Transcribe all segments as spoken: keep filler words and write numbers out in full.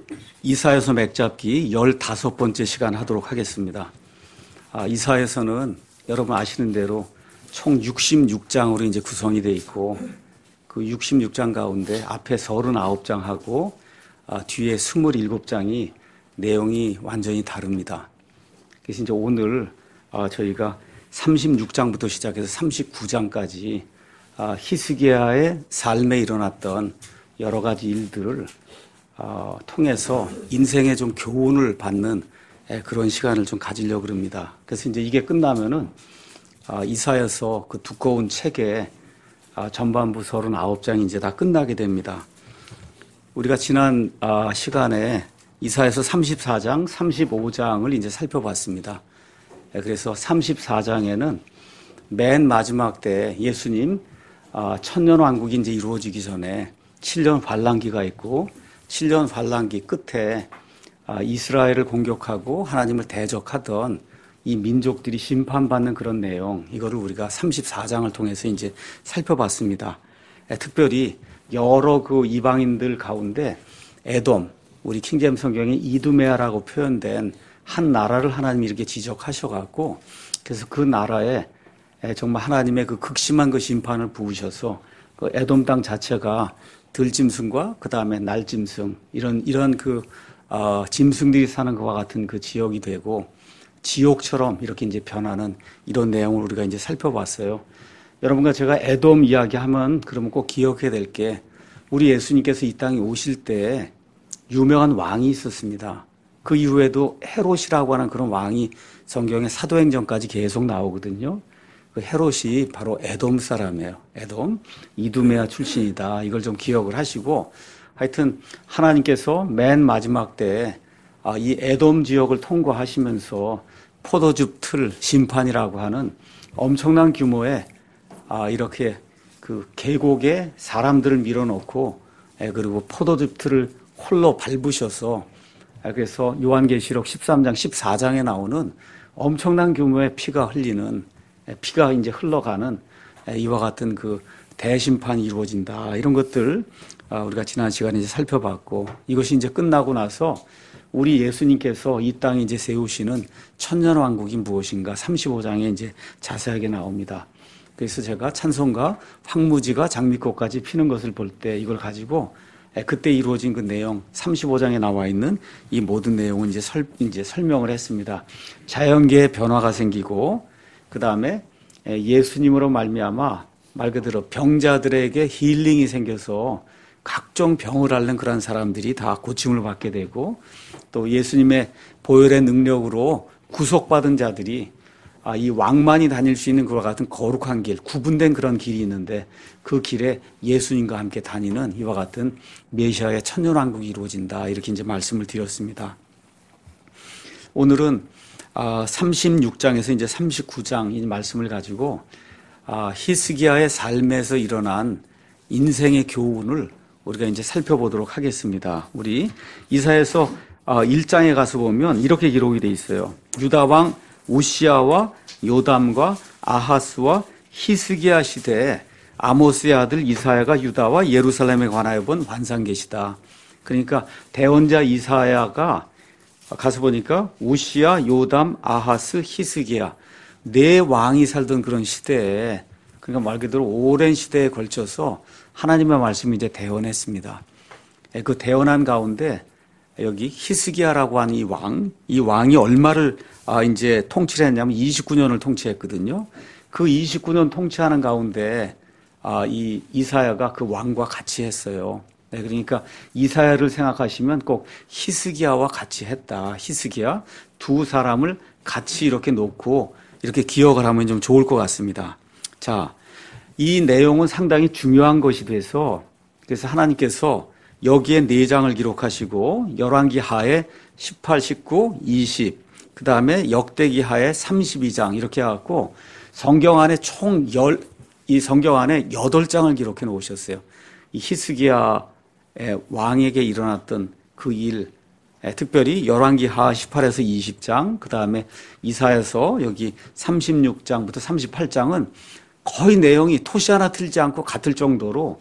이사야서 맥잡기 열다섯 번째 시간 하도록 하겠습니다. 아, 이사야서는 여러분 아시는 대로 총 육십육 장으로 이제 구성이 되어 있고, 그 육십육 장 가운데 앞에 삼십구 장하고 아, 뒤에 이십칠 장이 내용이 완전히 다릅니다. 그래서 이제 오늘 아, 저희가 삼십육 장부터 시작해서 삼십구 장까지 아, 히스기야의 삶에 일어났던 여러 가지 일들을 어, 통해서 인생에 좀 교훈을 받는 에, 그런 시간을 좀 가지려고 합니다. 그래서 이제 이게 끝나면은 아, 이사야서 그 두꺼운 책의 아, 전반부 삼십구 장이 이제 다 끝나게 됩니다. 우리가 지난 아, 시간에 이사야서 삼십사 장, 삼십오 장을 이제 살펴봤습니다. 에, 그래서 삼십사 장에는 맨 마지막 때 예수님 아, 천년 왕국이 이제 이루어지기 전에 칠 년 환란기가 있고, 칠 년 환란기 끝에 이스라엘을 공격하고 하나님을 대적하던 이 민족들이 심판받는 그런 내용, 이거를 우리가 삼십사 장을 통해서 이제 살펴봤습니다. 특별히 여러 그 이방인들 가운데 에돔, 우리 킹제임스 성경에 이두메아라고 표현된 한 나라를 하나님이 이렇게 지적하셔갖고, 그래서 그 나라에 정말 하나님의 그 극심한 그 심판을 부으셔서 그 에돔 땅 자체가 들짐승과 그 다음에 날짐승, 이런, 이런 그, 어, 짐승들이 사는 것과 같은 그 지역이 되고, 지옥처럼 이렇게 이제 변하는 이런 내용을 우리가 이제 살펴봤어요. 여러분과 제가 에돔 이야기 하면 그러면 꼭 기억해야 될 게, 우리 예수님께서 이 땅에 오실 때 유명한 왕이 있었습니다. 그 이후에도 헤롯이라고 하는 그런 왕이 성경의 사도행전까지 계속 나오거든요. 그 헤롯이 바로 에돔 사람이에요. 에돔, 이두메아 출신이다. 이걸 좀 기억을 하시고, 하여튼 하나님께서 맨 마지막 때 이 에돔 지역을 통과하시면서 포도즙 틀 심판이라고 하는 엄청난 규모의 이렇게 그 계곡에 사람들을 밀어넣고, 그리고 포도즙 틀을 홀로 밟으셔서, 그래서 요한계시록 십삼 장, 십사 장에 나오는 엄청난 규모의 피가 흘리는, 피가 이제 흘러가는 이와 같은 그 대심판이 이루어진다. 이런 것들 우리가 지난 시간에 이제 살펴봤고, 이것이 이제 끝나고 나서 우리 예수님께서 이 땅에 이제 세우시는 천년 왕국이 무엇인가 삼십오 장에 이제 자세하게 나옵니다. 그래서 제가 찬송가 황무지가 장미꽃까지 피는 것을 볼 때 이걸 가지고 그때 이루어진 그 내용, 삼십오 장에 나와 있는 이 모든 내용을 이제 설, 이제 설명을 했습니다. 자연계의 변화가 생기고, 그 다음에 예수님으로 말미암아 말 그대로 병자들에게 힐링이 생겨서 각종 병을 앓는 그런 사람들이 다 고침을 받게 되고, 또 예수님의 보혈의 능력으로 구속받은 자들이 이 왕만이 다닐 수 있는 그와 같은 거룩한 길, 구분된 그런 길이 있는데 그 길에 예수님과 함께 다니는 이와 같은 메시아의 천년왕국이 이루어진다. 이렇게 이제 말씀을 드렸습니다. 오늘은 삼십육 장에서 이제 삼십구 장 이 말씀을 가지고 히스기야의 삶에서 일어난 인생의 교훈을 우리가 이제 살펴보도록 하겠습니다. 우리 이사야서 일 장에 가서 보면 이렇게 기록이 되어 있어요. 유다 왕 우시야와 요담과 아하스와 히스기야 시대에 아모스의 아들 이사야가 유다와 예루살렘에 관하여 본 환상계시다. 그러니까 대언자 이사야가 가서 보니까 우시야, 요담, 아하스, 히스기야 네 왕이 살던 그런 시대에, 그러니까 말 그대로 오랜 시대에 걸쳐서 하나님의 말씀이 이제 대언했습니다. 그 대언한 가운데 여기 히스기야라고 하는 이 왕, 이 왕이 얼마를 아 이제 통치를 했냐면 이십구 년을 통치했거든요. 그 이십구 년 통치하는 가운데 아 이 이사야가 그 왕과 같이 했어요. 네, 그러니까 이사야를 생각하시면 꼭 히스기야와 같이 했다. 히스기야 두 사람을 같이 이렇게 놓고 이렇게 기억을 하면 좀 좋을 것 같습니다. 자, 이 내용은 상당히 중요한 것이 돼서, 그래서 하나님께서 여기에 네 장을 기록하시고 열왕기 하에 십팔, 십구, 이십, 그 다음에 역대기 하에 삼십이 장 이렇게 해갖고 성경 안에 총 열, 이 성경 안에 여덟 장을 기록해 놓으셨어요. 이 히스기야 왕에게 일어났던 그 일, 특별히 열왕기 하 십팔에서 이십 장, 그 다음에 이사야서 여기 삼십육 장부터 삼십팔 장은 거의 내용이 토시 하나 틀지 않고 같을 정도로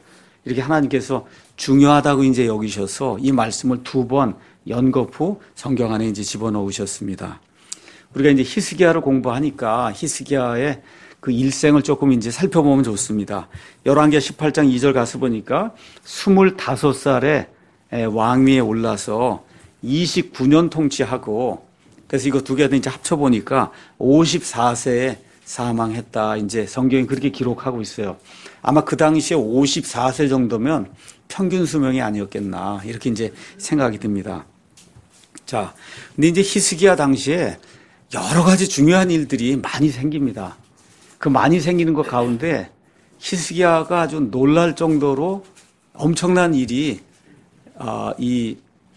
이렇게 하나님께서 중요하다고 이제 여기셔서 이 말씀을 두 번 연겁 후 성경 안에 이제 집어넣으셨습니다. 우리가 이제 히스기야를 공부하니까 히스기야의 그 일생을 조금 이제 살펴보면 좋습니다. 열왕기하 십팔 장 이 절 가서 보니까 스물다섯 살에 왕위에 올라서 이십구 년 통치하고, 그래서 이거 두 개 다 이제 합쳐보니까 오십사 세에 사망했다. 이제 성경이 그렇게 기록하고 있어요. 아마 그 당시에 오십사 세 정도면 평균 수명이 아니었겠나. 이렇게 이제 생각이 듭니다. 자, 근데 이제 히스기야 당시에 여러 가지 중요한 일들이 많이 생깁니다. 그 많이 생기는 것 가운데 히스기야가 아주 놀랄 정도로 엄청난 일이 어, 이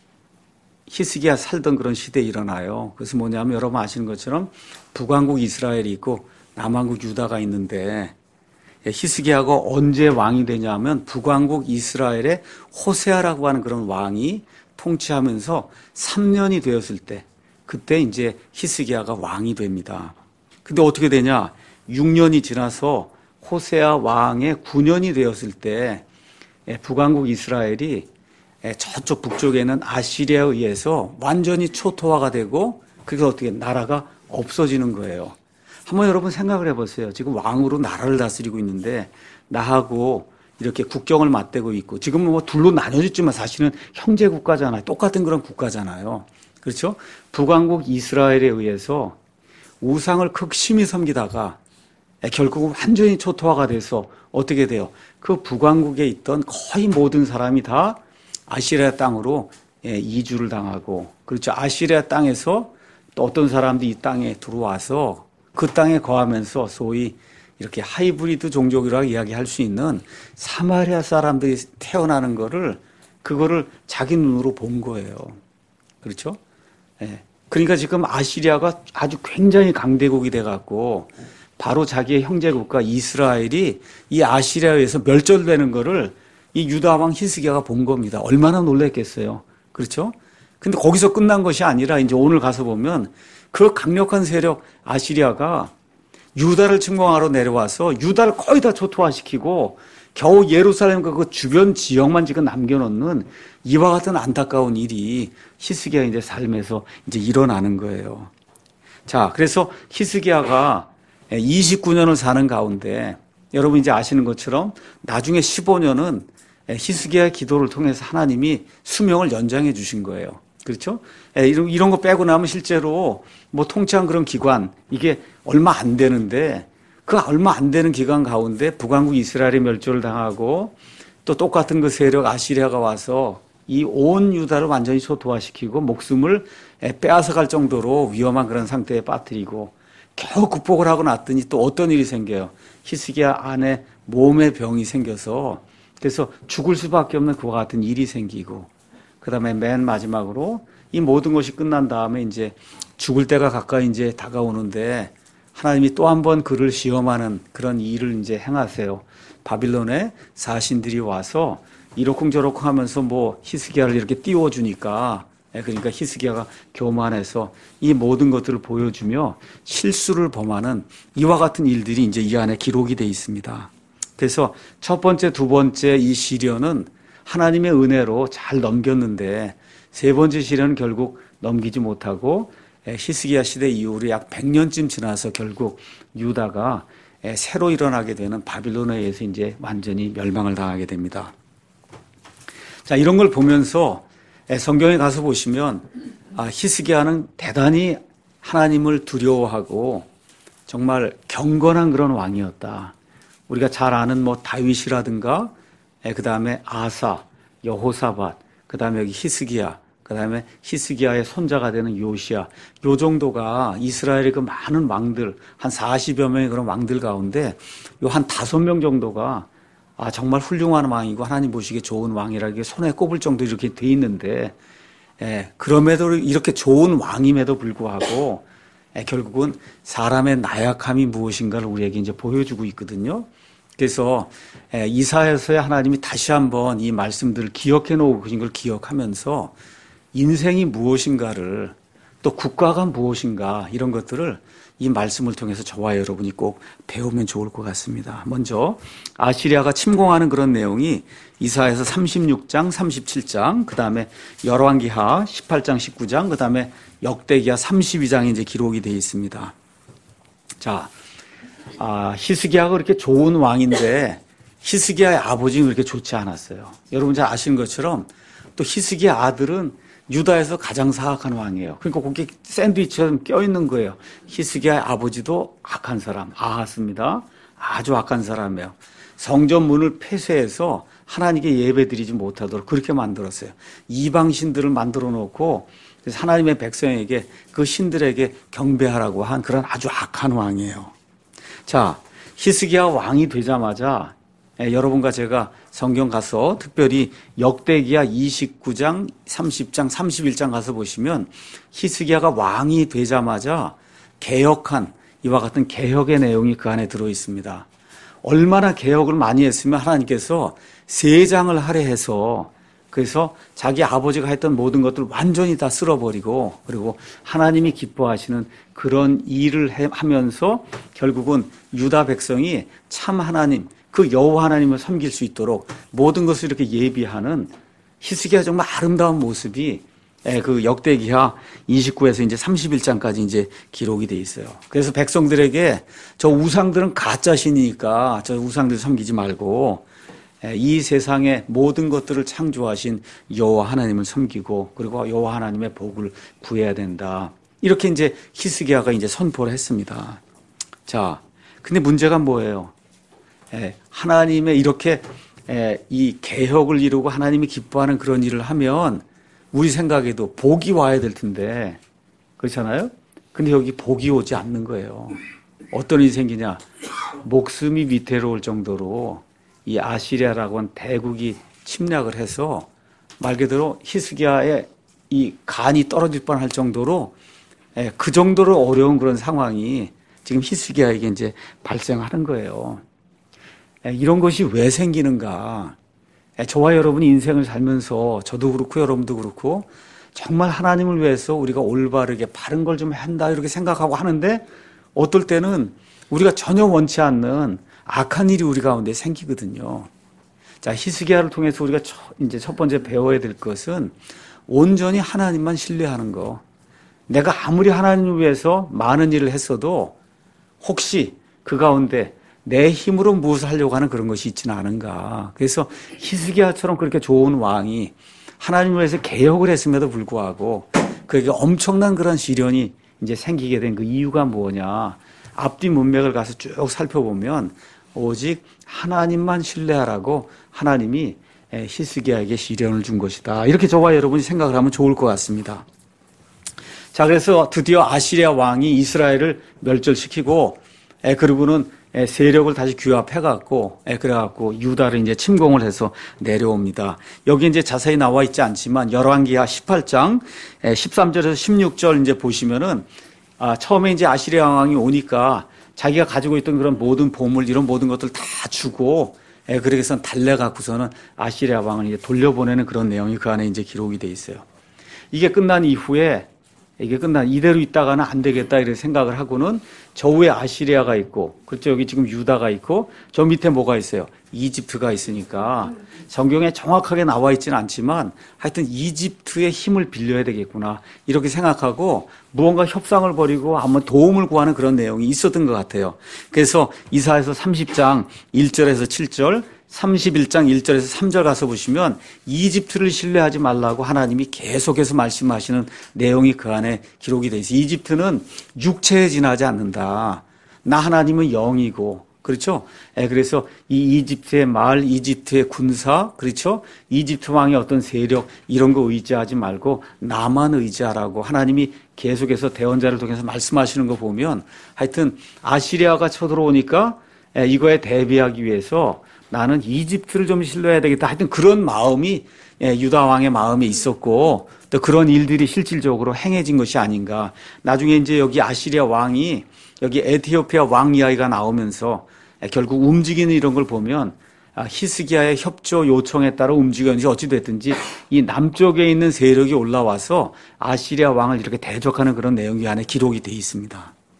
히스기야 살던 그런 시대에 일어나요. 그래서 뭐냐면 여러분 아시는 것처럼 북왕국 이스라엘이 있고 남왕국 유다가 있는데, 히스기야가 언제 왕이 되냐면 북왕국 이스라엘의 호세아라고 하는 그런 왕이 통치하면서 삼 년이 되었을 때, 그때 이제 히스기야가 왕이 됩니다. 근데 어떻게 되냐? 육 년이 지나서 호세아 왕의 구 년이 되었을 때 북왕국 이스라엘이 저쪽 북쪽에는 아시리아에 의해서 완전히 초토화가 되고, 그래서 어떻게 나라가 없어지는 거예요. 한번 여러분 생각을 해보세요. 지금 왕으로 나라를 다스리고 있는데 나하고 이렇게 국경을 맞대고 있고, 지금은 뭐 둘로 나눠졌지만 사실은 형제 국가잖아요. 똑같은 그런 국가잖아요. 그렇죠? 북왕국 이스라엘에 의해서 우상을 극심히 섬기다가 결국은 완전히 초토화가 돼서 어떻게 돼요? 그 북왕국에 있던 거의 모든 사람이 다 아시리아 땅으로 이주를 당하고, 그렇죠. 아시리아 땅에서 또 어떤 사람들이 이 땅에 들어와서 그 땅에 거하면서 소위 이렇게 하이브리드 종족이라고 이야기할 수 있는 사마리아 사람들이 태어나는 거를, 그거를 자기 눈으로 본 거예요. 그렇죠? 예. 그러니까 지금 아시리아가 아주 굉장히 강대국이 돼갖고 바로 자기의 형제국가 이스라엘이 이 아시리아에 의해서 멸절되는 거를 이 유다 왕 히스기야가 본 겁니다. 얼마나 놀랐겠어요. 그렇죠? 근데 거기서 끝난 것이 아니라 이제 오늘 가서 보면 그 강력한 세력 아시리아가 유다를 침공하러 내려와서 유다를 거의 다 초토화시키고 겨우 예루살렘과 그 주변 지역만 지금 남겨놓는 이와 같은 안타까운 일이 히스기야 이제 삶에서 이제 일어나는 거예요. 자, 그래서 히스기야가 이십구 년을 사는 가운데 여러분 이제 아시는 것처럼 나중에 십오 년은 히스기야의 기도를 통해서 하나님이 수명을 연장해 주신 거예요. 그렇죠? 이런, 이런 거 빼고 나면 실제로 뭐 통치한 그런 기관, 이게 얼마 안 되는데, 그 얼마 안 되는 기간 가운데 북왕국 이스라엘이 멸절을 당하고 또 똑같은 그 세력 아시리아가 와서 이 온 유다를 완전히 초토화시키고 목숨을 빼앗아갈 정도로 위험한 그런 상태에 빠뜨리고 겨우 극복을 하고 났더니 또 어떤 일이 생겨요. 히스기야 안에 몸에 병이 생겨서 그래서 죽을 수밖에 없는 그와 같은 일이 생기고, 그 다음에 맨 마지막으로 이 모든 것이 끝난 다음에 이제 죽을 때가 가까이 이제 다가오는데 하나님이 또 한 번 그를 시험하는 그런 일을 이제 행하세요. 바빌론의 사신들이 와서 이러쿵저러쿵 하면서 뭐 히스기야를 이렇게 띄워주니까, 그러니까 히스기야가 교만해서 이 모든 것들을 보여주며 실수를 범하는 이와 같은 일들이 이제 이 안에 기록이 되어 있습니다. 그래서 첫 번째, 두 번째 이 시련은 하나님의 은혜로 잘 넘겼는데 세 번째 시련은 결국 넘기지 못하고 히스기야 시대 이후로 약 백 년쯤 지나서 결국 유다가 새로 일어나게 되는 바빌론에 의해서 이제 완전히 멸망을 당하게 됩니다. 자, 이런 걸 보면서 성경에 가서 보시면 히스기야는 대단히 하나님을 두려워하고 정말 경건한 그런 왕이었다. 우리가 잘 아는 뭐 다윗이라든가, 그 다음에 아사, 여호사밧, 그 다음에 여기 히스기야, 그 다음에 히스기야의 손자가 되는 요시야, 요 정도가 이스라엘의 그 많은 왕들, 한 사십여 명의 그런 왕들 가운데 요 한 다섯 명 정도가 아, 정말 훌륭한 왕이고 하나님 보시기에 좋은 왕이라고 손에 꼽을 정도로 이렇게 돼 있는데, 예, 그럼에도 이렇게 좋은 왕임에도 불구하고 예, 결국은 사람의 나약함이 무엇인가를 우리에게 이제 보여주고 있거든요. 그래서 예, 이사야서에 하나님이 다시 한번 이 말씀들을 기억해 놓고 계신 걸 기억하면서 인생이 무엇인가를, 또 국가가 무엇인가, 이런 것들을 이 말씀을 통해서 저와 여러분이 꼭 배우면 좋을 것 같습니다. 먼저 아시리아가 침공하는 그런 내용이 이사야서 삼십육 장, 삼십칠 장, 그 다음에 열왕기하 십팔 장, 십구 장, 그 다음에 역대기하 삼십이 장에 이제 기록이 되어 있습니다. 자, 아, 히스기야가 그렇게 좋은 왕인데 히스기야의 아버지는 그렇게 좋지 않았어요. 여러분 잘 아시는 것처럼 또 히스기야 아들은 유다에서 가장 사악한 왕이에요. 그러니까 거기 샌드위치처럼 껴있는 거예요. 히스기야의 아버지도 악한 사람, 아하스입니다. 아주 악한 사람이에요. 성전 문을 폐쇄해서 하나님께 예배드리지 못하도록 그렇게 만들었어요. 이방신들을 만들어 놓고 하나님의 백성에게 그 신들에게 경배하라고 한 그런 아주 악한 왕이에요. 자, 히스기야 왕이 되자마자 예, 여러분과 제가 성경 가서 특별히 역대기야 이십구 장, 삼십 장, 삼십일 장 가서 보시면 히스기야가 왕이 되자마자 개혁한 이와 같은 개혁의 내용이 그 안에 들어 있습니다. 얼마나 개혁을 많이 했으면 하나님께서 세장을 할애해서 그래서 자기 아버지가 했던 모든 것들을 완전히 다 쓸어버리고 그리고 하나님이 기뻐하시는 그런 일을 하면서 결국은 유다 백성이 참 하나님 그 여호와 하나님을 섬길 수 있도록 모든 것을 이렇게 예비하는 히스기야 정말 아름다운 모습이 그 역대기하 이십구에서 이제 삼십일 장까지 이제 기록이 돼 있어요. 그래서 백성들에게 저 우상들은 가짜 신이니까 저 우상들 섬기지 말고 이 세상의 모든 것들을 창조하신 여호와 하나님을 섬기고 그리고 여호와 하나님의 복을 구해야 된다. 이렇게 이제 히스기야가 이제 선포를 했습니다. 자, 근데 문제가 뭐예요? 예, 하나님의 이렇게 예, 이 개혁을 이루고 하나님이 기뻐하는 그런 일을 하면 우리 생각에도 복이 와야 될 텐데 그렇잖아요? 근데 여기 복이 오지 않는 거예요. 어떤 일이 생기냐? 목숨이 위태로울 정도로 이 아시리아라고 하는 대국이 침략을 해서 말 그대로 히스기야의 이 간이 떨어질 뻔할 정도로 예, 그 정도로 어려운 그런 상황이 지금 히스기야에게 이제 발생하는 거예요. 이런 것이 왜 생기는가? 저와 여러분이 인생을 살면서 저도 그렇고 여러분도 그렇고 정말 하나님을 위해서 우리가 올바르게 바른 걸 좀 한다 이렇게 생각하고 하는데 어떨 때는 우리가 전혀 원치 않는 악한 일이 우리 가운데 생기거든요. 자, 히스기야를 통해서 우리가 첫, 이제 첫 번째 배워야 될 것은 온전히 하나님만 신뢰하는 거. 내가 아무리 하나님을 위해서 많은 일을 했어도 혹시 그 가운데 내 힘으로 무엇을 하려고 하는 그런 것이 있지는 않은가. 그래서 히스기야처럼 그렇게 좋은 왕이 하나님을 위해서 개혁을 했음에도 불구하고 그에게 엄청난 그런 시련이 이제 생기게 된 그 이유가 뭐냐. 앞뒤 문맥을 가서 쭉 살펴보면 오직 하나님만 신뢰하라고 하나님이 히스기야에게 시련을 준 것이다. 이렇게 저와 여러분이 생각을 하면 좋을 것 같습니다. 자, 그래서 드디어 아시리아 왕이 이스라엘을 멸절시키고 그리고는 세력을 다시 규합해갖고, 그래갖고 유다를 이제 침공을 해서 내려옵니다. 여기 이제 자세히 나와 있지 않지만 열왕기하 십팔 장 십삼 절에서 십육 절 이제 보시면은 아, 처음에 이제 아시리아 왕이 오니까 자기가 가지고 있던 그런 모든 보물 이런 모든 것들 다 주고, 그래서 달래갖고서는 아시리아 왕을 이제 돌려보내는 그런 내용이 그 안에 이제 기록이 돼 있어요. 이게 끝난 이후에 이게 끝난 이대로 있다가는 안 되겠다 이런 생각을 하고는 저 위에 아시리아가 있고 그렇죠. 여기 지금 유다가 있고 저 밑에 뭐가 있어요? 이집트가 있으니까 성경에 정확하게 나와 있지는 않지만 하여튼 이집트의 힘을 빌려야 되겠구나 이렇게 생각하고 무언가 협상을 벌이고 한번 도움을 구하는 그런 내용이 있었던 것 같아요. 그래서 이사야서 삼십 장 일 절에서 칠 절 삼십일 장 일 절에서 삼 절 가서 보시면 이집트를 신뢰하지 말라고 하나님이 계속해서 말씀하시는 내용이 그 안에 기록이 되어 있어요. 이집트는 육체에 지나지 않는다. 나 하나님은 영이고 그렇죠? 예, 그래서 이 이집트의 말, 이집트의 군사, 그렇죠? 이집트 왕의 어떤 세력 이런 거 의지하지 말고 나만 의지하라고 하나님이 계속해서 대언자를 통해서 말씀하시는 거 보면 하여튼 아시리아가 쳐들어오니까 예, 이거에 대비하기 위해서 나는 이집트를 좀 신뢰해야 되겠다. 하여튼 그런 마음이 유다 왕의 마음에 있었고 또 그런 일들이 실질적으로 행해진 것이 아닌가. 나중에 이제 여기 아시리아 왕이 여기 에티오피아 왕 이야기가 나오면서 결국 움직이는 이런 걸 보면 히스기야의 협조 요청에 따라 움직였는지 어찌됐든지 이 남쪽에 있는 세력이 올라와서 아시리아 왕을 이렇게 대적하는 그런 내용이 안에 기록이 되어 있습니다.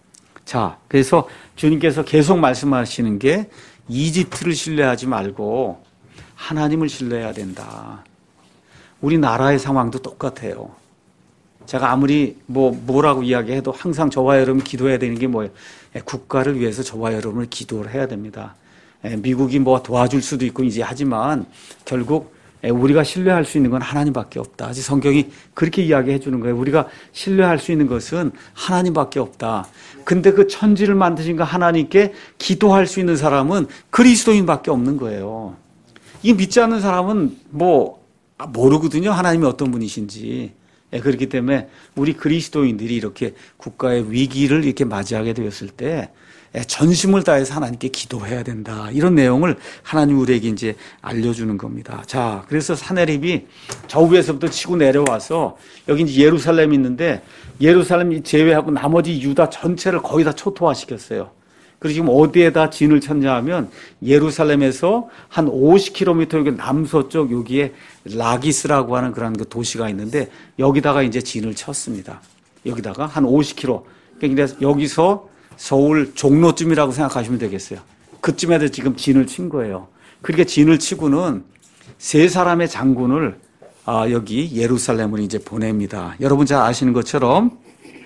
자, 그래서 주님께서 계속 말씀하시는 게 이집트를 신뢰하지 말고 하나님을 신뢰해야 된다. 우리나라의 상황도 똑같아요. 제가 아무리 뭐 뭐라고 이야기해도 항상 저와 여러분 기도해야 되는 게 뭐예요? 국가를 위해서 저와 여러분을 기도를 해야 됩니다. 미국이 뭐 도와줄 수도 있고 이제 하지만 결국 우리가 신뢰할 수 있는 건 하나님밖에 없다. 아직 성경이 그렇게 이야기해 주는 거예요. 우리가 신뢰할 수 있는 것은 하나님밖에 없다. 근데 그 천지를 만드신 그 하나님께 기도할 수 있는 사람은 그리스도인밖에 없는 거예요. 이 믿지 않는 사람은 뭐 모르거든요. 하나님이 어떤 분이신지. 그렇기 때문에 우리 그리스도인들이 이렇게 국가의 위기를 이렇게 맞이하게 되었을 때 전심을 다해서 하나님께 기도해야 된다. 이런 내용을 하나님 우리에게 이제 알려주는 겁니다. 자, 그래서 사내립이 저 위에서부터 치고 내려와서 여기 이제 예루살렘이 있는데 예루살렘 제외하고 나머지 유다 전체를 거의 다 초토화시켰어요. 그리고 지금 어디에다 진을 쳤냐 하면 예루살렘에서 한 오십 킬로미터 여기 남서쪽 여기에 라기스라고 하는 그런 그 도시가 있는데 여기다가 이제 진을 쳤습니다. 여기다가 한 오십 킬로미터. 그러니까 여기서 서울 종로쯤이라고 생각하시면 되겠어요. 그쯤에도 지금 진을 친 거예요. 그렇게 진을 치고는 세 사람의 장군을 아, 여기 예루살렘을 이제 보냅니다. 여러분 잘 아시는 것처럼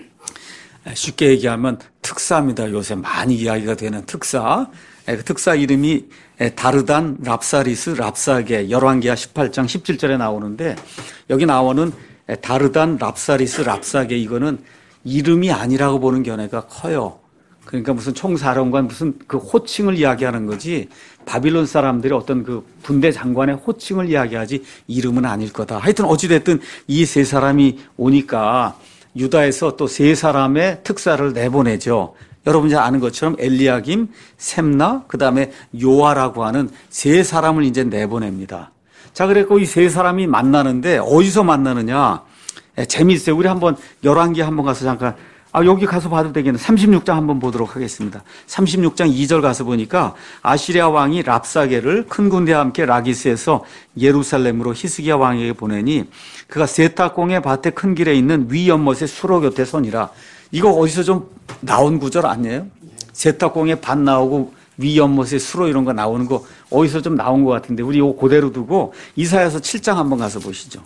쉽게 얘기하면 특사입니다. 요새 많이 이야기가 되는 특사. 그 특사 이름이 다르단 랍사리스 랍사게 열왕기하 십팔 장 십칠 절에 나오는데 여기 나오는 다르단 랍사리스 랍사게 이거는 이름이 아니라고 보는 견해가 커요. 그러니까 무슨 총사령관 무슨 그 호칭을 이야기하는 거지 바빌론 사람들이 어떤 그 군대 장관의 호칭을 이야기하지 이름은 아닐 거다. 하여튼 어찌됐든 이 세 사람이 오니까 유다에서 또 세 사람의 특사를 내보내죠. 여러분이 아는 것처럼 엘리야김, 셈나, 그 다음에 요아라고 하는 세 사람을 이제 내보냅니다. 자, 그랬고 이 세 사람이 만나는데 어디서 만나느냐? 예, 재미있어요. 우리 한번 열왕기 한번 가서 잠깐 아, 여기 가서 봐도 되겠네. 삼십육 장 한번 보도록 하겠습니다. 삼십육 장 이 절 가서 보니까 아시리아 왕이 랍사게를 큰 군대와 함께 라기스에서 예루살렘으로 히스기야 왕에게 보내니 그가 세탁공의 밭의 큰 길에 있는 위 연못의 수로 곁에 서니라. 이거 어디서 좀 나온 구절 아니에요? 세탁공의 밭 나오고 위 연못의 수로 이런 거 나오는 거 어디서 좀 나온 것 같은데 우리 이거 그대로 두고 이사야서 칠 장 한번 가서 보시죠.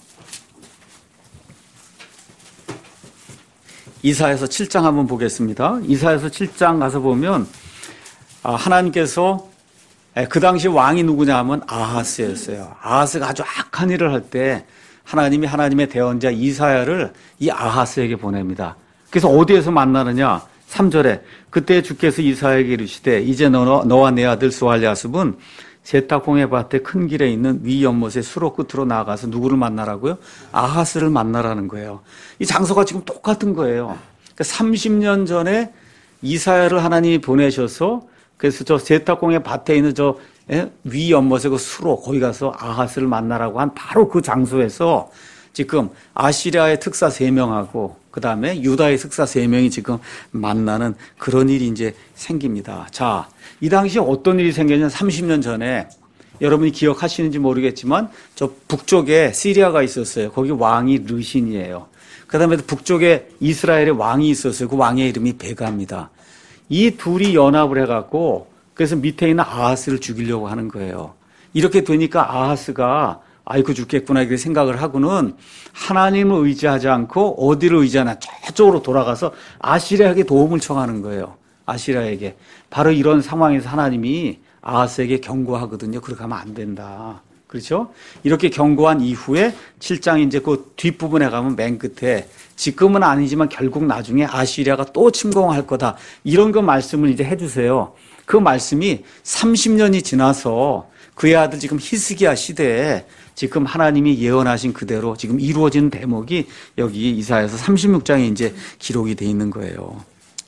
이사야서 칠 장 한번 보겠습니다. 이사야서 칠 장 가서 보면 하나님께서 그 당시 왕이 누구냐 하면 아하스였어요. 아하스가 아주 악한 일을 할 때 하나님이 하나님의 대언자 이사야를 이 아하스에게 보냅니다. 그래서 어디에서 만나느냐? 삼 절에 그때 주께서 이사야에게 이르시되 이제 너, 너와 내 아들 스왈랴습은 세탁공의 밭의 큰 길에 있는 위 연못의 수로 끝으로 나아가서 누구를 만나라고요? 아하스를 만나라는 거예요. 이 장소가 지금 똑같은 거예요. 그러니까 삼십 년 전에 이사야를 하나님이 보내셔서 그래서 저 세탁공의 밭에 있는 저 위 연못의 그 수로 거기 가서 아하스를 만나라고 한 바로 그 장소에서 지금 아시리아의 특사 세 명하고 그 다음에 유다의 특사 세 명이 지금 만나는 그런 일이 이제 생깁니다. 자, 이 당시에 어떤 일이 생겼냐면 삼십 년 전에 여러분이 기억하시는지 모르겠지만 저 북쪽에 시리아가 있었어요. 거기 왕이 르신이에요. 그 다음에 북쪽에 이스라엘의 왕이 있었어요. 그 왕의 이름이 베가입니다. 이 둘이 연합을 해갖고 그래서 밑에 있는 아하스를 죽이려고 하는 거예요. 이렇게 되니까 아하스가 아이고 죽겠구나 이렇게 생각을 하고는 하나님을 의지하지 않고 어디를 의지하나 저쪽으로 돌아가서 아시리아에게 도움을 청하는 거예요. 아시리아에게. 바로 이런 상황에서 하나님이 아하스에게 경고하거든요. 그렇게 하면 안 된다. 그렇죠? 이렇게 경고한 이후에 칠 장 이제 그 뒷부분에 가면 맨 끝에 지금은 아니지만 결국 나중에 아시리아가 또 침공할 거다. 이런 거 말씀을 이제 해주세요. 그 말씀이 삼십 년이 지나서 그의 아들 지금 히스기야 시대에 지금 하나님이 예언하신 그대로 지금 이루어지는 대목이 여기 이사야서 삼십육 장에 이제 기록이 돼 있는 거예요.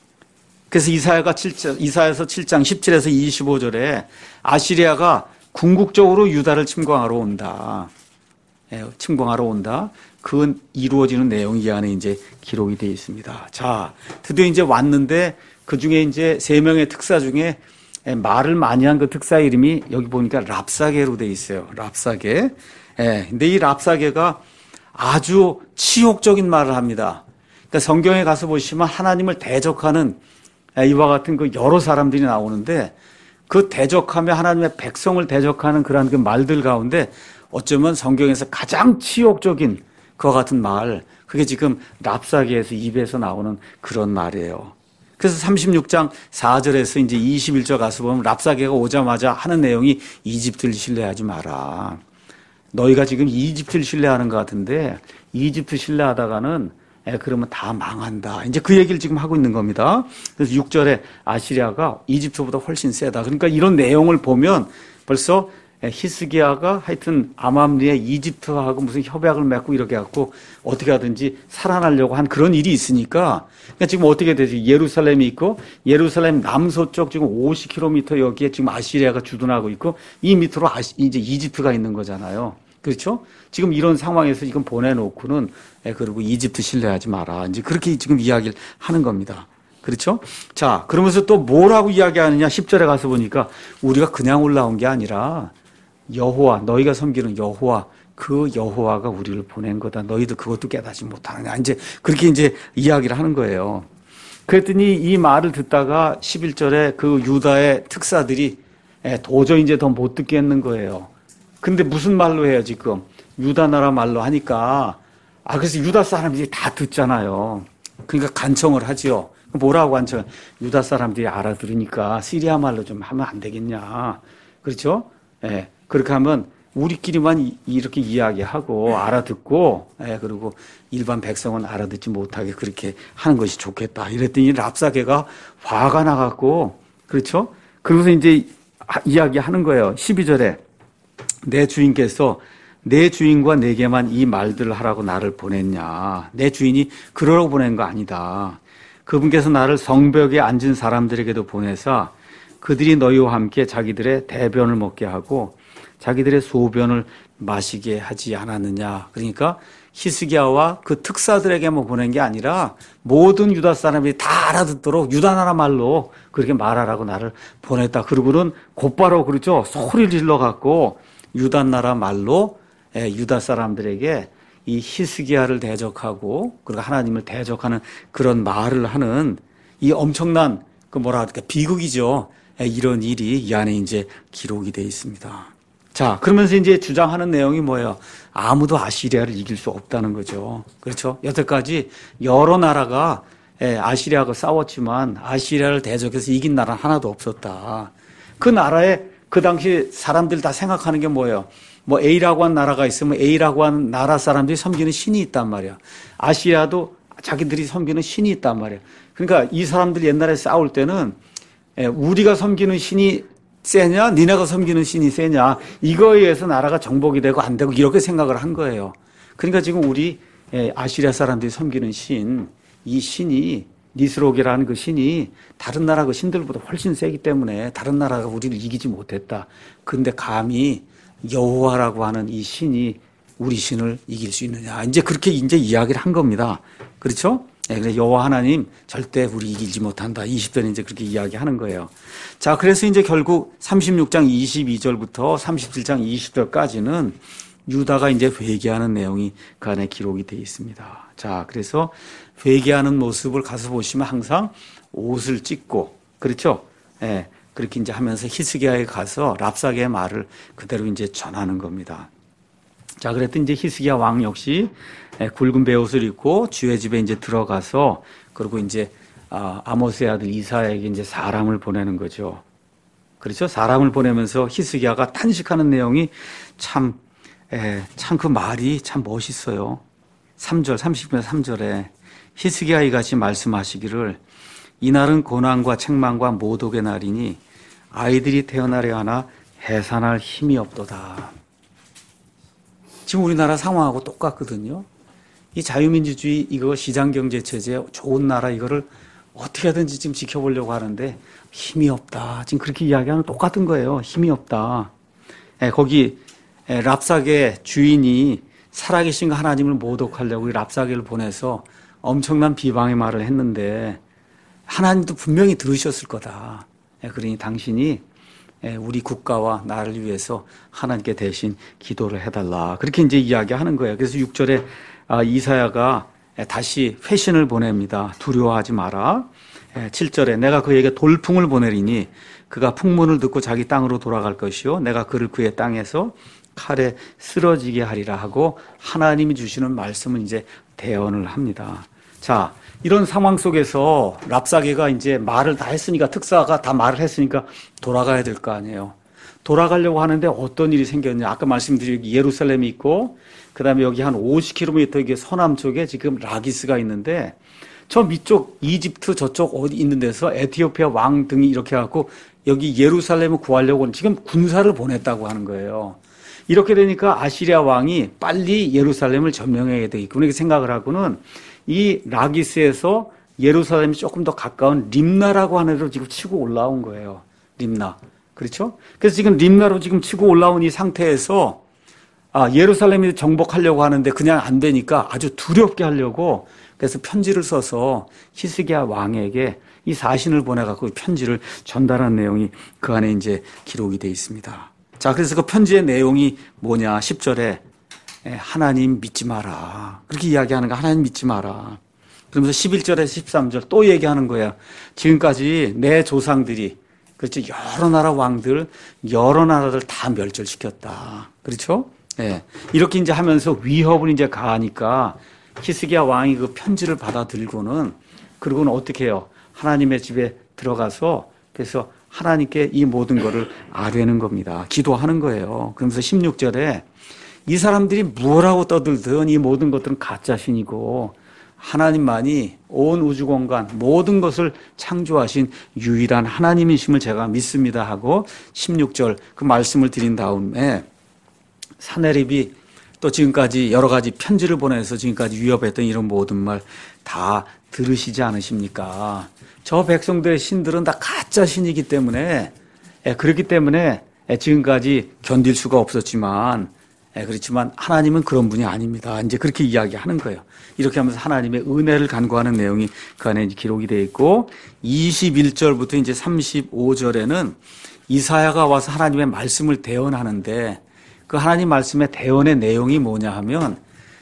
그래서 이사야가 칠 장, 이사야서 칠 장 십칠에서 이십오 절에 아시리아가 궁극적으로 유다를 침공하러 온다. 예, 침공하러 온다. 그 이루어지는 내용이 이 안에 이제 기록이 되어 있습니다. 자, 드디어 이제 왔는데 그 중에 이제 세 명의 특사 중에 말을 많이 한 그 특사 이름이 여기 보니까 랍사게로 되어 있어요. 랍사게. 예, 근데 이 랍사게가 아주 치욕적인 말을 합니다. 그러니까 성경에 가서 보시면 하나님을 대적하는 이와 같은 그 여러 사람들이 나오는데 그 대적하며 하나님의 백성을 대적하는 그러한 그 말들 가운데 어쩌면 성경에서 가장 치욕적인 그와 같은 말, 그게 지금 랍사게에서 입에서 나오는 그런 말이에요. 그래서 삼십육 장 사 절에서 이제 이십일 절 가서 보면 랍사게가 오자마자 하는 내용이 이집트를 신뢰하지 마라. 너희가 지금 이집트를 신뢰하는 것 같은데 이집트 신뢰하다가는 에, 그러면 다 망한다. 이제 그 얘기를 지금 하고 있는 겁니다. 그래서 육 절에 아시리아가 이집트보다 훨씬 세다. 그러니까 이런 내용을 보면 벌써 히스기야가 하여튼 아맘리의 이집트하고 무슨 협약을 맺고 이렇게 갖고 어떻게 하든지 살아나려고 한 그런 일이 있으니까 그러니까 지금 어떻게 되지? 예루살렘이 있고 예루살렘 남서쪽 지금 오십 킬로미터 여기에 지금 아시리아가 주둔하고 있고 이 밑으로 아시, 이제 이집트가 있는 거잖아요. 그렇죠? 지금 이런 상황에서 지금 보내놓고는 에, 그리고 이집트 신뢰하지 마라. 이제 그렇게 지금 이야기를 하는 겁니다. 그렇죠? 자, 그러면서 또 뭐라고 이야기하느냐? 십 절에 가서 보니까 우리가 그냥 올라온 게 아니라 여호와, 너희가 섬기는 여호와, 그 여호와가 우리를 보낸 거다. 너희들 그것도 깨닫지 못하느냐. 이제 그렇게 이제 이야기를 하는 거예요. 그랬더니 이 말을 듣다가 십일 절에 그 유다의 특사들이 도저히 이제 더 못 듣겠는 거예요. 근데 무슨 말로 해요, 지금? 유다 나라 말로 하니까. 아, 그래서 유다 사람들이 다 듣잖아요. 그러니까 간청을 하지요. 뭐라고 간청? 유다 사람들이 알아들으니까 시리아 말로 좀 하면 안 되겠냐. 그렇죠? 예. 그렇게 하면 우리끼리만 이렇게 이야기하고 알아듣고, 예, 그리고 일반 백성은 알아듣지 못하게 그렇게 하는 것이 좋겠다. 이랬더니 랍사게가 화가 나갖고, 그렇죠? 그러면서 이제 이야기하는 거예요. 십이 절에 내 주인께서 내 주인과 내게만 이 말들을 하라고 나를 보냈냐. 내 주인이 그러라고 보낸 거 아니다. 그분께서 나를 성벽에 앉은 사람들에게도 보내사 그들이 너희와 함께 자기들의 대변을 먹게 하고 자기들의 소변을 마시게 하지 않았느냐. 그러니까 히스기야와 그 특사들에게만 보낸 게 아니라 모든 유다 사람들이 다 알아듣도록 유다 나라 말로 그렇게 말하라고 나를 보냈다. 그러고는 곧바로 그렇죠. 소리를 질러갖고 유다 나라 말로 유다 사람들에게 이 히스기야를 대적하고 그리고 하나님을 대적하는 그런 말을 하는 이 엄청난 그 뭐라 할까 비극이죠. 이런 일이 이 안에 이제 기록이 되어 있습니다. 자, 그러면서 이제 주장하는 내용이 뭐예요? 아무도 아시리아를 이길 수 없다는 거죠. 그렇죠? 여태까지 여러 나라가 아시리아하고 싸웠지만 아시리아를 대적해서 이긴 나라는 하나도 없었다. 그 나라에 그 당시 사람들 다 생각하는 게 뭐예요? 뭐 A라고 한 나라가 있으면 A라고 한 나라 사람들이 섬기는 신이 있단 말이야. 아시아도 자기들이 섬기는 신이 있단 말이야. 그러니까 이 사람들이 옛날에 싸울 때는 우리가 섬기는 신이 세냐, 니네가 섬기는 신이 세냐, 이거에 의해서 나라가 정복이 되고 안 되고 이렇게 생각을 한 거예요. 그러니까 지금 우리 아시리아 사람들이 섬기는 신, 이 신이 니스록이라는 그 신이 다른 나라 그 신들보다 훨씬 세기 때문에 다른 나라가 우리를 이기지 못했다. 근데 감히 여호와라고 하는 이 신이 우리 신을 이길 수 있느냐. 이제 그렇게 이제 이야기를 한 겁니다. 그렇죠? 네, 그래서 여호와 하나님 절대 우리 이기지 못한다. 이십 절에 이제 그렇게 이야기하는 거예요. 자, 그래서 이제 결국 삼십육 장 이십이 절부터 삼십칠 장 이십 절까지는 유다가 이제 회개하는 내용이 그 안에 기록이 되어 있습니다. 자, 그래서 회개하는 모습을 가서 보시면 항상 옷을 찢고, 그렇죠? 예, 네, 그렇게 이제 하면서 히스기야에 가서 랍사게의 말을 그대로 이제 전하는 겁니다. 자, 그랬더니 이제 히스기야 왕 역시 굵은 베옷을 입고 주의 집에 이제 들어가서 그리고 이제 아모스의 아들 이사야에게 이제 사람을 보내는 거죠. 그렇죠? 사람을 보내면서 히스기야가 탄식하는 내용이 참, 참 그 말이 참 멋있어요. 삼 절, 삼십 절 삼 절에 히스기야 이같이 말씀하시기를 이날은 고난과 책망과 모독의 날이니 아이들이 태어나려 하나 해산할 힘이 없도다. 지금 우리나라 상황하고 똑같거든요. 이 자유민주주의 이거 시장경제체제 좋은 나라 이거를 어떻게 하든지 지금 지켜보려고 하는데 힘이 없다. 지금 그렇게 이야기하는 똑같은 거예요. 힘이 없다. 예, 거기 예, 랍사게 주인이 살아계신 하나님을 모독하려고 이 랍사게를 보내서 엄청난 비방의 말을 했는데 하나님도 분명히 들으셨을 거다. 예, 그러니 당신이 우리 국가와 나를 위해서 하나님께 대신 기도를 해달라. 그렇게 이제 이야기하는 거예요. 그래서 육 절에 이사야가 다시 회신을 보냅니다. 두려워하지 마라. 칠 절에 내가 그에게 돌풍을 보내리니 그가 풍문을 듣고 자기 땅으로 돌아갈 것이요 내가 그를 그의 땅에서 칼에 쓰러지게 하리라 하고 하나님이 주시는 말씀을 이제 대언을 합니다. 자, 이런 상황 속에서 랍사게가 이제 말을 다 했으니까, 특사가 다 말을 했으니까 돌아가야 될 거 아니에요. 돌아가려고 하는데 어떤 일이 생겼냐. 아까 말씀드린 예루살렘이 있고, 그 다음에 여기 한 오십 킬로미터 이게 서남 쪽에 지금 라기스가 있는데, 저 밑쪽 이집트 저쪽 어디 있는 데서 에티오피아 왕 등이 이렇게 해갖고 여기 예루살렘을 구하려고 지금 군사를 보냈다고 하는 거예요. 이렇게 되니까 아시리아 왕이 빨리 예루살렘을 점령해야 되겠구나 이렇게 생각을 하고는 이 라기스에서 예루살렘이 조금 더 가까운 림나라고 하는 데로 지금 치고 올라온 거예요. 림나. 그렇죠? 그래서 지금 림나로 지금 치고 올라온 이 상태에서 아, 예루살렘이 정복하려고 하는데 그냥 안 되니까 아주 두렵게 하려고 그래서 편지를 써서 히스기야 왕에게 이 사신을 보내갖고 편지를 전달한 내용이 그 안에 이제 기록이 되어 있습니다. 자, 그래서 그 편지의 내용이 뭐냐. 십 절에 하나님 믿지 마라. 그렇게 이야기하는 거 하나님 믿지 마라. 그러면서 십일 절에서 십삼 절 또 얘기하는 거예요. 지금까지 내 조상들이 그렇죠. 여러 나라 왕들, 여러 나라들 다 멸절시켰다. 그렇죠? 예. 이렇게 이제 하면서 위협을 이제 가하니까 히스기야 왕이 그 편지를 받아들고는 그리고는 어떻게 해요? 하나님의 집에 들어가서 그래서 하나님께 이 모든 거를 아뢰는 겁니다. 기도하는 거예요. 그러면서 십육 절에 이 사람들이 뭐라고 떠들든 이 모든 것들은 가짜신이고 하나님만이 온 우주 공간 모든 것을 창조하신 유일한 하나님이심을 제가 믿습니다 하고 십육 절 그 말씀을 드린 다음에 사네립이 또 지금까지 여러 가지 편지를 보내서 지금까지 위협했던 이런 모든 말 다 들으시지 않으십니까? 저 백성들의 신들은 다 가짜 신이기 때문에 그렇기 때문에 지금까지 견딜 수가 없었지만 그렇지만 하나님은 그런 분이 아닙니다. 이제 그렇게 이야기하는 거예요. 이렇게 하면서 하나님의 은혜를 간구하는 내용이 그 안에 기록이 되어 있고 이십일 절부터 이제 삼십오 절에는 이사야가 와서 하나님의 말씀을 대언하는데 그 하나님 말씀의 대언의 내용이 뭐냐 하면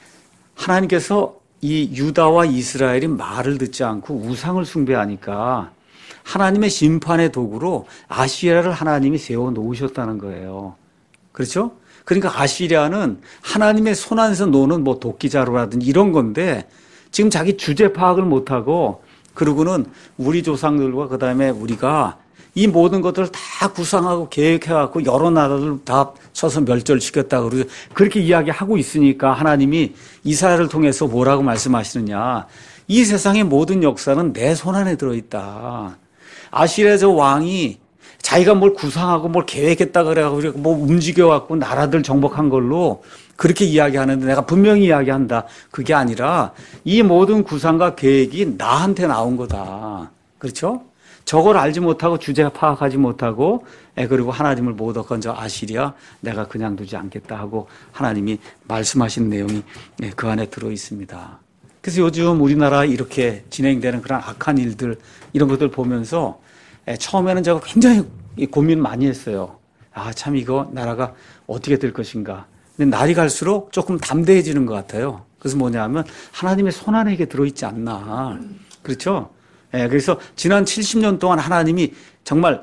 하나님께서 이 유다와 이스라엘이 말을 듣지 않고 우상을 숭배하니까 하나님의 심판의 도구로 아시리아를 하나님이 세워 놓으셨다는 거예요. 그렇죠? 그러니까 아시리아는 하나님의 손 안에서 노는 뭐 도끼자루라든지 이런 건데 지금 자기 주제 파악을 못하고 그러고는 우리 조상들과 그 다음에 우리가 이 모든 것들을 다 구상하고 계획해갖고 여러 나라들 다 쳐서 멸절시켰다 그러고 그렇게 이야기하고 있으니까 하나님이 이사야를 통해서 뭐라고 말씀하시느냐. 이 세상의 모든 역사는 내 손 안에 들어있다. 아시리아 저 왕이 자기가 뭘 구상하고 뭘 계획했다 그래가지고 뭐 움직여갖고 나라들 정복한 걸로 그렇게 이야기하는데 내가 분명히 이야기한다. 그게 아니라 이 모든 구상과 계획이 나한테 나온 거다. 그렇죠? 저걸 알지 못하고 주제 파악하지 못하고 에 그리고 하나님을 못 얻건져 아시리아 내가 그냥 두지 않겠다 하고 하나님이 말씀하신 내용이 그 안에 들어 있습니다. 그래서 요즘 우리나라 이렇게 진행되는 그런 악한 일들 이런 것들 보면서 처음에는 제가 굉장히 고민 많이 했어요. 아, 참 이거 나라가 어떻게 될 것인가. 근데 날이 갈수록 조금 담대해지는 것 같아요. 그래서 뭐냐면 하나님의 손 안에 이게 들어있지 않나. 그렇죠? 예, 그래서 지난 칠십 년 동안 하나님이 정말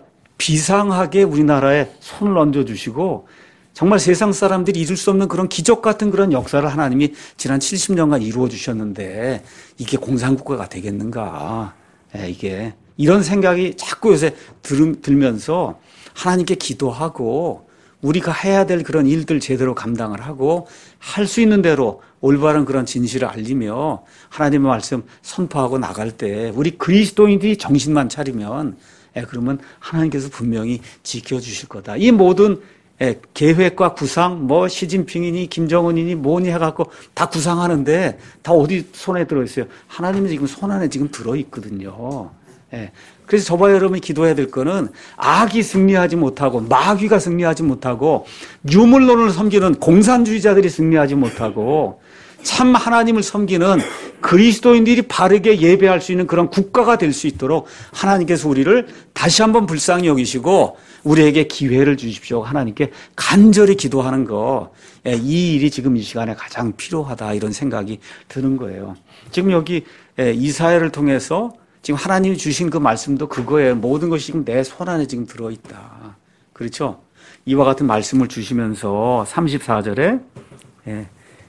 비상하게 우리나라에 손을 얹어주시고 정말 세상 사람들이 이룰 수 없는 그런 기적 같은 그런 역사를 하나님이 지난 칠십 년간 이루어 주셨는데 이게 공산국가가 되겠는가. 예, 이게 이런 생각이 자꾸 요새 들, 들면서 하나님께 기도하고 우리가 해야 될 그런 일들 제대로 감당을 하고 할 수 있는 대로 올바른 그런 진실을 알리며 하나님의 말씀 선포하고 나갈 때 우리 그리스도인들이 정신만 차리면 예, 그러면 하나님께서 분명히 지켜주실 거다. 이 모든 예, 계획과 구상 뭐 시진핑이니 김정은이니 뭐니 해갖고 다 구상하는데 다 어디 손에 들어있어요. 하나님이 지금 손 안에 지금 들어있거든요. 예. 그래서 저와 여러분이 기도해야 될 거는 악이 승리하지 못하고 마귀가 승리하지 못하고 유물론을 섬기는 공산주의자들이 승리하지 못하고 참 하나님을 섬기는 그리스도인들이 바르게 예배할 수 있는 그런 국가가 될 수 있도록 하나님께서 우리를 다시 한번 불쌍히 여기시고 우리에게 기회를 주십시오. 하나님께 간절히 기도하는 거. 예, 이 일이 지금 이 시간에 가장 필요하다 이런 생각이 드는 거예요. 지금 여기 이사야를 통해서 지금 하나님이 주신 그 말씀도 그거예요. 모든 것이 지금 내 손 안에 지금 들어있다. 그렇죠? 이와 같은 말씀을 주시면서 삼십사 절에 예,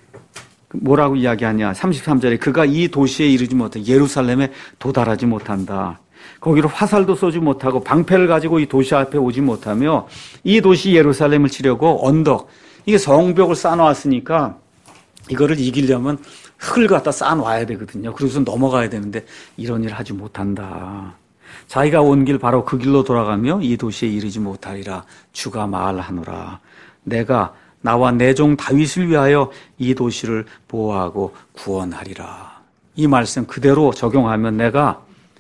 뭐라고 이야기하냐. 삼십삼 절에 그가 이 도시에 이르지 못해 예루살렘에 도달하지 못한다. 거기로 화살도 쏘지 못하고 방패를 가지고 이 도시 앞에 오지 못하며 이 도시 예루살렘을 치려고 언덕, 이게 성벽을 쌓아놨으니까 이거를 이기려면 흙을 갖다 쌓아놔야 되거든요. 그래서 넘어가야 되는데 이런 일을 하지 못한다. 자기가 온 길 바로 그 길로 돌아가며 이 도시에 이르지 못하리라. 주가 말하노라. 내가 나와 내 종 다윗을 위하여 이 도시를 보호하고 구원하리라. 이 말씀 그대로 적용하면 내가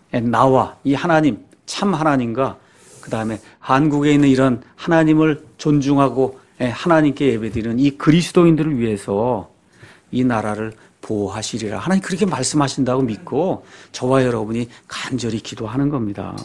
나와 이 하나님, 참 하나님과 그 다음에 한국에 있는 이런 하나님을 존중하고 하나님께 예배드리는 이 그리스도인들을 위해서 이 나라를 보호하시리라. 하나님 그렇게 말씀하신다고 믿고 저와 여러분이 간절히 기도하는 겁니다.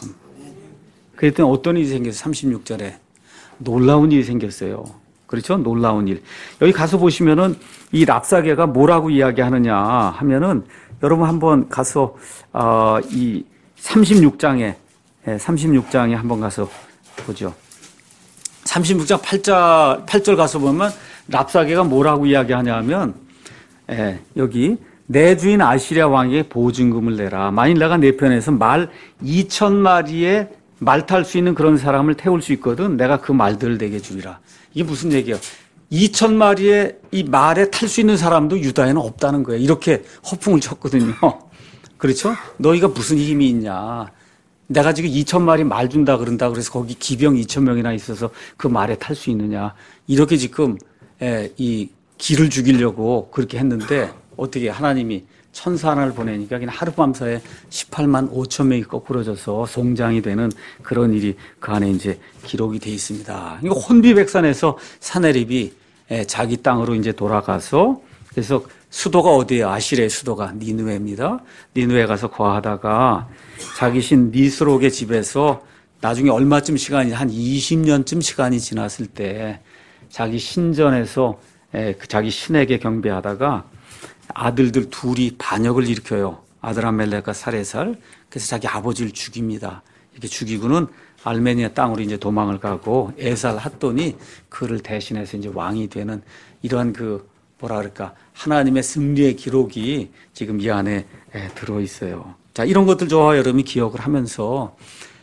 그랬더니 어떤 일이 생겼어요? 삼십육 절에 놀라운 일이 생겼어요. 그렇죠? 놀라운 일. 여기 가서 보시면은 이 랍사게가 뭐라고 이야기하느냐 하면은 여러분 한번 가서 어, 이 삼십육 장에 삼십육 장에 한번 가서 보죠. 삼십육 장 팔 절 팔 절 가서 보면 랍사게가 뭐라고 이야기하냐 하면 예, 여기 내 주인 아시리아 왕에게 보증금을 내라. 만일 내가 내 편에서 말 이천 마리에 말 탈 수 있는 그런 사람을 태울 수 있거든. 내가 그 말들을 내게 주리라. 이게 무슨 얘기예요? 이천 마리의 이 말에 탈 수 있는 사람도 유다에는 없다는 거예요. 이렇게 허풍을 쳤거든요. 그렇죠? 너희가 무슨 힘이 있냐. 내가 지금 이천 마리 말 준다 그런다. 그래서 거기 기병 이천 명이나 있어서 그 말에 탈 수 있느냐. 이렇게 지금 이 기를 죽이려고 그렇게 했는데 어떻게 하나님이 천사 하나를 보내니까 그냥 하룻밤사이에 십팔만 오천 명이 거꾸러져서 송장이 되는 그런 일이 그 안에 이제 기록이 돼 있습니다. 이거 혼비백산에서 사내립이 자기 땅으로 이제 돌아가서 그래서 수도가 어디예요? 아시리아의 수도가 니느웨입니다. 니느웨 가서 거하다가 자기 신 니스록의 집에서 나중에 얼마쯤 시간이 한 이십 년쯤 시간이 지났을 때 자기 신전에서 자기 신에게 경배하다가 아들들 둘이 반역을 일으켜요. 아드라멜렉과 사레살. 그래서 자기 아버지를 죽입니다. 이렇게 죽이고는 알메니아 땅으로 이제 도망을 가고 에살 핫돈이 그를 대신해서 이제 왕이 되는 이러한 그 뭐라 그럴까 하나님의 승리의 기록이 지금 이 안에 들어 있어요. 자, 이런 것들 저와 여러분이 기억을 하면서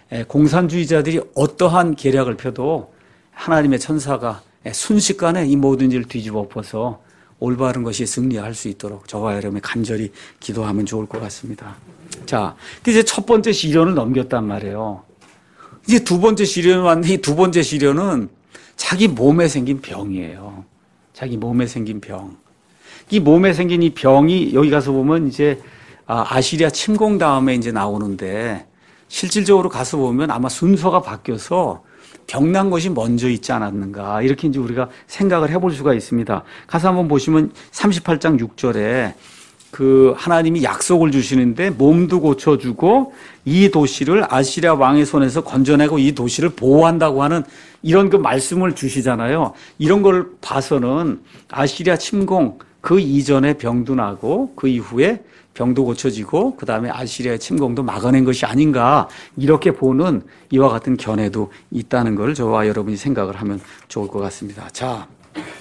공산주의자들이 어떠한 계략을 펴도 하나님의 천사가 순식간에 이 모든 일을 뒤집어 엎어서 올바른 것이 승리할 수 있도록 저와 여러분이 간절히 기도하면 좋을 것 같습니다. 자, 이제 첫 번째 시련을 넘겼단 말이에요. 이제 두 번째 시련이 왔는데 이 두 번째 시련은 자기 몸에 생긴 병이에요. 자기 몸에 생긴 병. 이 몸에 생긴 이 병이 여기 가서 보면 이제 아시리아 침공 다음에 이제 나오는데 실질적으로 가서 보면 아마 순서가 바뀌어서 병난 것이 먼저 있지 않았는가 이렇게 이제 우리가 생각을 해볼 수가 있습니다. 가서 한번 보시면 삼십팔 장 육 절에 그 하나님이 약속을 주시는데 몸도 고쳐주고 이 도시를 아시리아 왕의 손에서 건져내고 이 도시를 보호한다고 하는 이런 그 말씀을 주시잖아요. 이런 걸 봐서는 아시리아 침공 그 이전에 병도 나고 그 이후에 병도 고쳐지고 그 다음에 아시리아의 침공도 막아낸 것이 아닌가 이렇게 보는 이와 같은 견해도 있다는 걸 저와 여러분이 생각을 하면 좋을 것 같습니다. 자,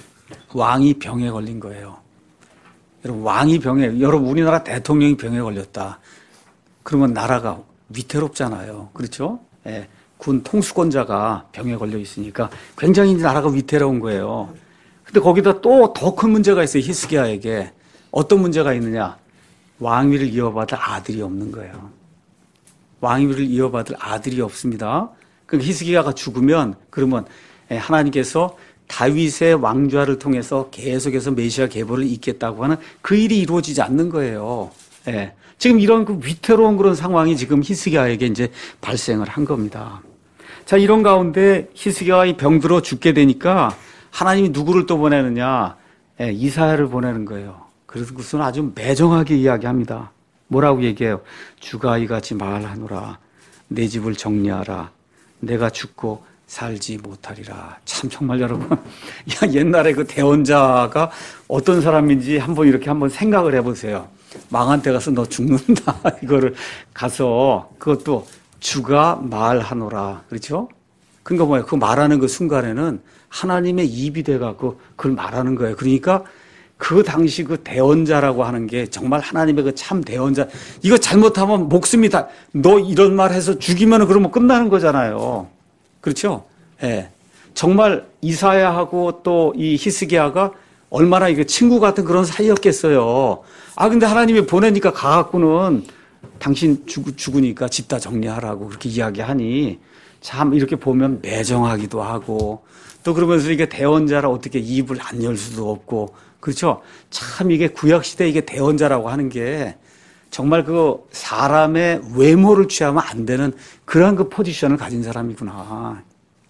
왕이 병에 걸린 거예요. 여러분 왕이 병에 여러분 우리나라 대통령이 병에 걸렸다. 그러면 나라가 위태롭잖아요. 그렇죠? 예, 군 통수권자가 병에 걸려 있으니까 굉장히 나라가 위태로운 거예요. 근데 거기다 또 더 큰 문제가 있어요. 히스기야에게. 어떤 문제가 있느냐? 왕위를 이어받을 아들이 없는 거예요. 왕위를 이어받을 아들이 없습니다. 그 히스기야가 죽으면 그러면 하나님께서 다윗의 왕좌를 통해서 계속해서 메시아 계보를 잇겠다고 하는 그 일이 이루어지지 않는 거예요. 예. 지금 이런 그 위태로운 그런 상황이 지금 히스기야에게 이제 발생을 한 겁니다. 자, 이런 가운데 히스기야가 이 병들어 죽게 되니까 하나님이 누구를 또 보내느냐? 예, 이사야를 보내는 거예요. 그래서 그것은 아주 매정하게 이야기합니다. 뭐라고 얘기해요? 주가 이같이 말하노라. 내 집을 정리하라. 내가 죽고 살지 못하리라. 참 정말 여러분, 야, 옛날에 그 대원자가 어떤 사람인지 한번 이렇게 한번 생각을 해보세요. 망한 데 가서 너 죽는다. 이거를 가서 그것도 주가 말하노라. 그렇죠? 그러니까 뭐예요? 그 말하는 그 순간에는 하나님의 입이 돼갖고 그걸 말하는 거예요. 그러니까 그 당시 그 대언자라고 하는 게 정말 하나님의 그 참 대언자. 이거 잘못하면 목숨이 다, 너 이런 말 해서 죽이면 그러면 끝나는 거잖아요. 그렇죠? 예. 네. 정말 이사야하고 또 이 히스기야가 얼마나 이게 친구 같은 그런 사이였겠어요. 아, 근데 하나님이 보내니까 가갖고는 당신 죽, 죽으니까 집 다 정리하라고 그렇게 이야기하니 참 이렇게 보면 매정하기도 하고 또 그러면서 이게 대언자라 어떻게 입을 안 열 수도 없고 그렇죠? 참 이게 구약시대 이게 대언자라고 하는 게 정말 그 사람의 외모를 취하면 안 되는 그런 그 포지션을 가진 사람이구나.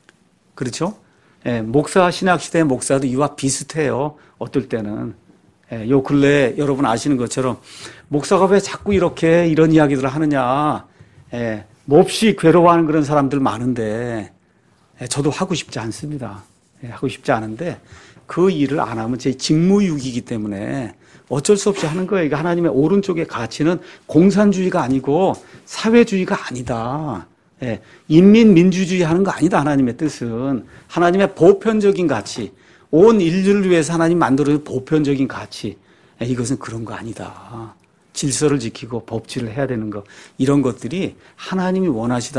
그렇죠? 예, 목사, 신학시대의 목사도 이와 비슷해요. 어떨 때는. 예, 요 근래에 여러분 아시는 것처럼 목사가 왜 자꾸 이렇게 이런 이야기들을 하느냐. 예, 몹시 괴로워하는 그런 사람들 많은데 예, 저도 하고 싶지 않습니다. 예, 하고 싶지 않은데 그 일을 안 하면 제 직무유기이기 때문에 어쩔 수 없이 하는 거예요. 이게 하나님의 오른쪽의 가치는 공산주의가 아니고 사회주의가 아니다. 예, 인민민주주의 하는 거 아니다. 하나님의 뜻은. 하나님의 보편적인 가치, 온 인류를 위해서 하나님 만들어준 보편적인 가치. 예, 이것은 그런 거 아니다. 질서를 지키고 법치를 해야 되는 거. 이런 것들이 하나님이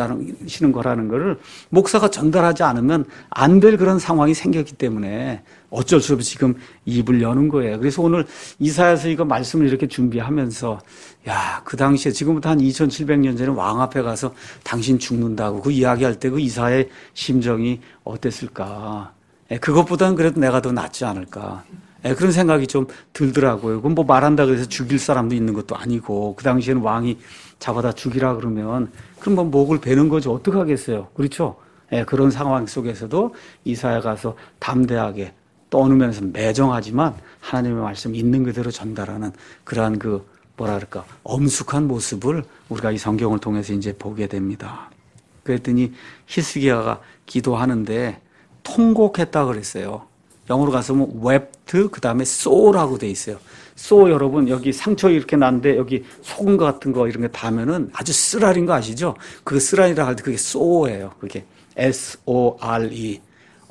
원하시는 거라는 거를 목사가 전달하지 않으면 안 될 그런 상황이 생겼기 때문에 어쩔 수 없이 지금 입을 여는 거예요. 그래서 오늘 이사야서 이거 말씀을 이렇게 준비하면서 야, 그 당시에 지금부터 한 이천칠백 년 전에 왕 앞에 가서 당신 죽는다고 그 이야기할 때 그 이사야의 심정이 어땠을까. 그것보다는 그래도 내가 더 낫지 않을까. 그런 생각이 좀 들더라고요. 그건 뭐 말한다 그래서 죽일 사람도 있는 것도 아니고 그 당시에는 왕이 잡아다 죽이라 그러면 그럼 뭐 목을 베는 거지 어떡하겠어요. 그렇죠? 그런 상황 속에서도 이사야 가서 담대하게 떠누면서 매정하지만 하나님의 말씀 있는 그대로 전달하는 그러한 그 뭐랄까 엄숙한 모습을 우리가 이 성경을 통해서 이제 보게 됩니다. 그랬더니 히스기야가 기도하는데 통곡했다 그랬어요. 영어로 가서 뭐 wept 그 다음에 so라고 돼 있어요. so 여러분 여기 상처 이렇게 났는데 여기 소금 같은 거 이런 게 닿으면은 아주 쓰라린 거 아시죠? 그 쓰라리라 할 때 그게 so예요. 그게 S O R E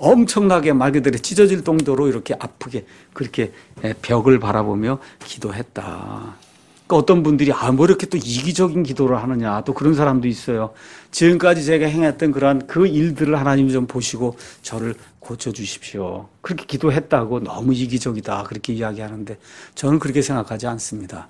엄청나게 말 그대로 찢어질 정도로 이렇게 아프게 그렇게 벽을 바라보며 기도했다. 그러니까 어떤 분들이 아, 뭐 이렇게 또 이기적인 기도를 하느냐 또 그런 사람도 있어요. 지금까지 제가 행했던 그러한 그 일들을 하나님 좀 보시고 저를 고쳐주십시오. 그렇게 기도했다고 너무 이기적이다 그렇게 이야기하는데 저는 그렇게 생각하지 않습니다.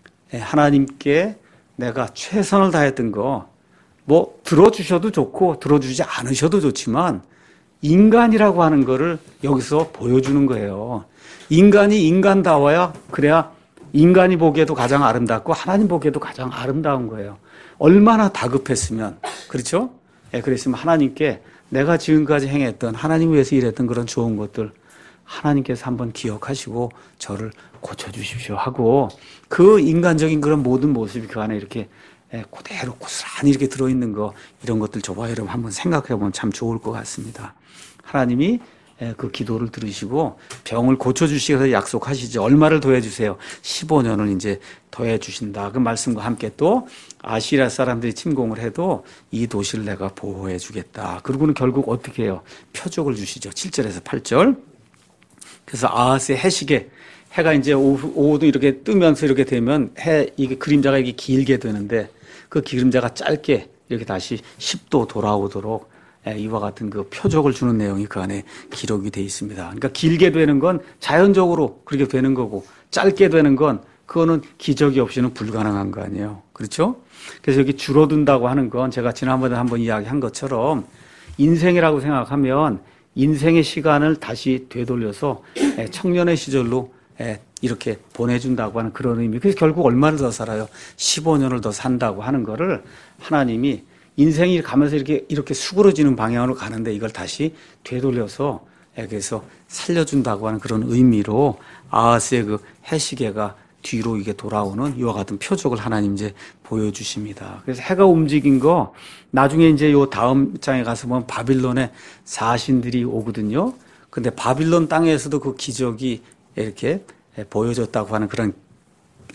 하나님께 내가 최선을 다했던 거 뭐 들어주셔도 좋고 들어주지 않으셔도 좋지만 인간이라고 하는 거를 여기서 보여주는 거예요. 인간이 인간다워야 그래야 인간이 보기에도 가장 아름답고 하나님 보기에도 가장 아름다운 거예요. 얼마나 다급했으면 그렇죠? 예, 그랬으면 하나님께 내가 지금까지 행했던 하나님 위해서 일했던 그런 좋은 것들 하나님께서 한번 기억하시고 저를 고쳐주십시오 하고 그 인간적인 그런 모든 모습이 그 안에 이렇게 그대로 고스란히 이렇게 들어있는 거 이런 것들 저와 여러분 한번 생각해 보면 참 좋을 것 같습니다. 하나님이 그 기도를 들으시고 병을 고쳐주시겠다고 약속하시죠. 얼마를 더해주세요? 십오 년을 이제 더해주신다. 그 말씀과 함께 또 아시리아 사람들이 침공을 해도 이 도시를 내가 보호해주겠다. 그리고는 결국 어떻게 해요? 표적을 주시죠. 칠 절에서 팔 절. 그래서 아하스의 해시계 해가 이제 오후, 오후도 이렇게 뜨면서 이렇게 되면 해, 이게 그림자가 이게 길게 되는데 그 그림자가 짧게 이렇게 다시 십 도 돌아오도록 이와 같은 그 표적을 주는 내용이 그 안에 기록이 되어 있습니다. 그러니까 길게 되는 건 자연적으로 그렇게 되는 거고 짧게 되는 건 그거는 기적이 없이는 불가능한 거 아니에요. 그렇죠? 그래서 여기 줄어든다고 하는 건 제가 지난번에 한번 이야기한 것처럼 인생이라고 생각하면 인생의 시간을 다시 되돌려서 청년의 시절로 이렇게 보내준다고 하는 그런 의미. 그래서 결국 얼마를 더 살아요? 십오 년을 더 산다고 하는 거를 하나님이 인생이 가면서 이렇게, 이렇게 수그러지는 방향으로 가는데 이걸 다시 되돌려서 그래서 살려준다고 하는 그런 의미로 아하스의 그 해시계가 뒤로 이게 돌아오는 이와 같은 표적을 하나님 이제 보여주십니다. 그래서 해가 움직인 거 나중에 이제 요 다음 장에 가서 보면 바빌론의 사신들이 오거든요. 근데 바빌론 땅에서도 그 기적이 이렇게 보여줬다고 하는 그런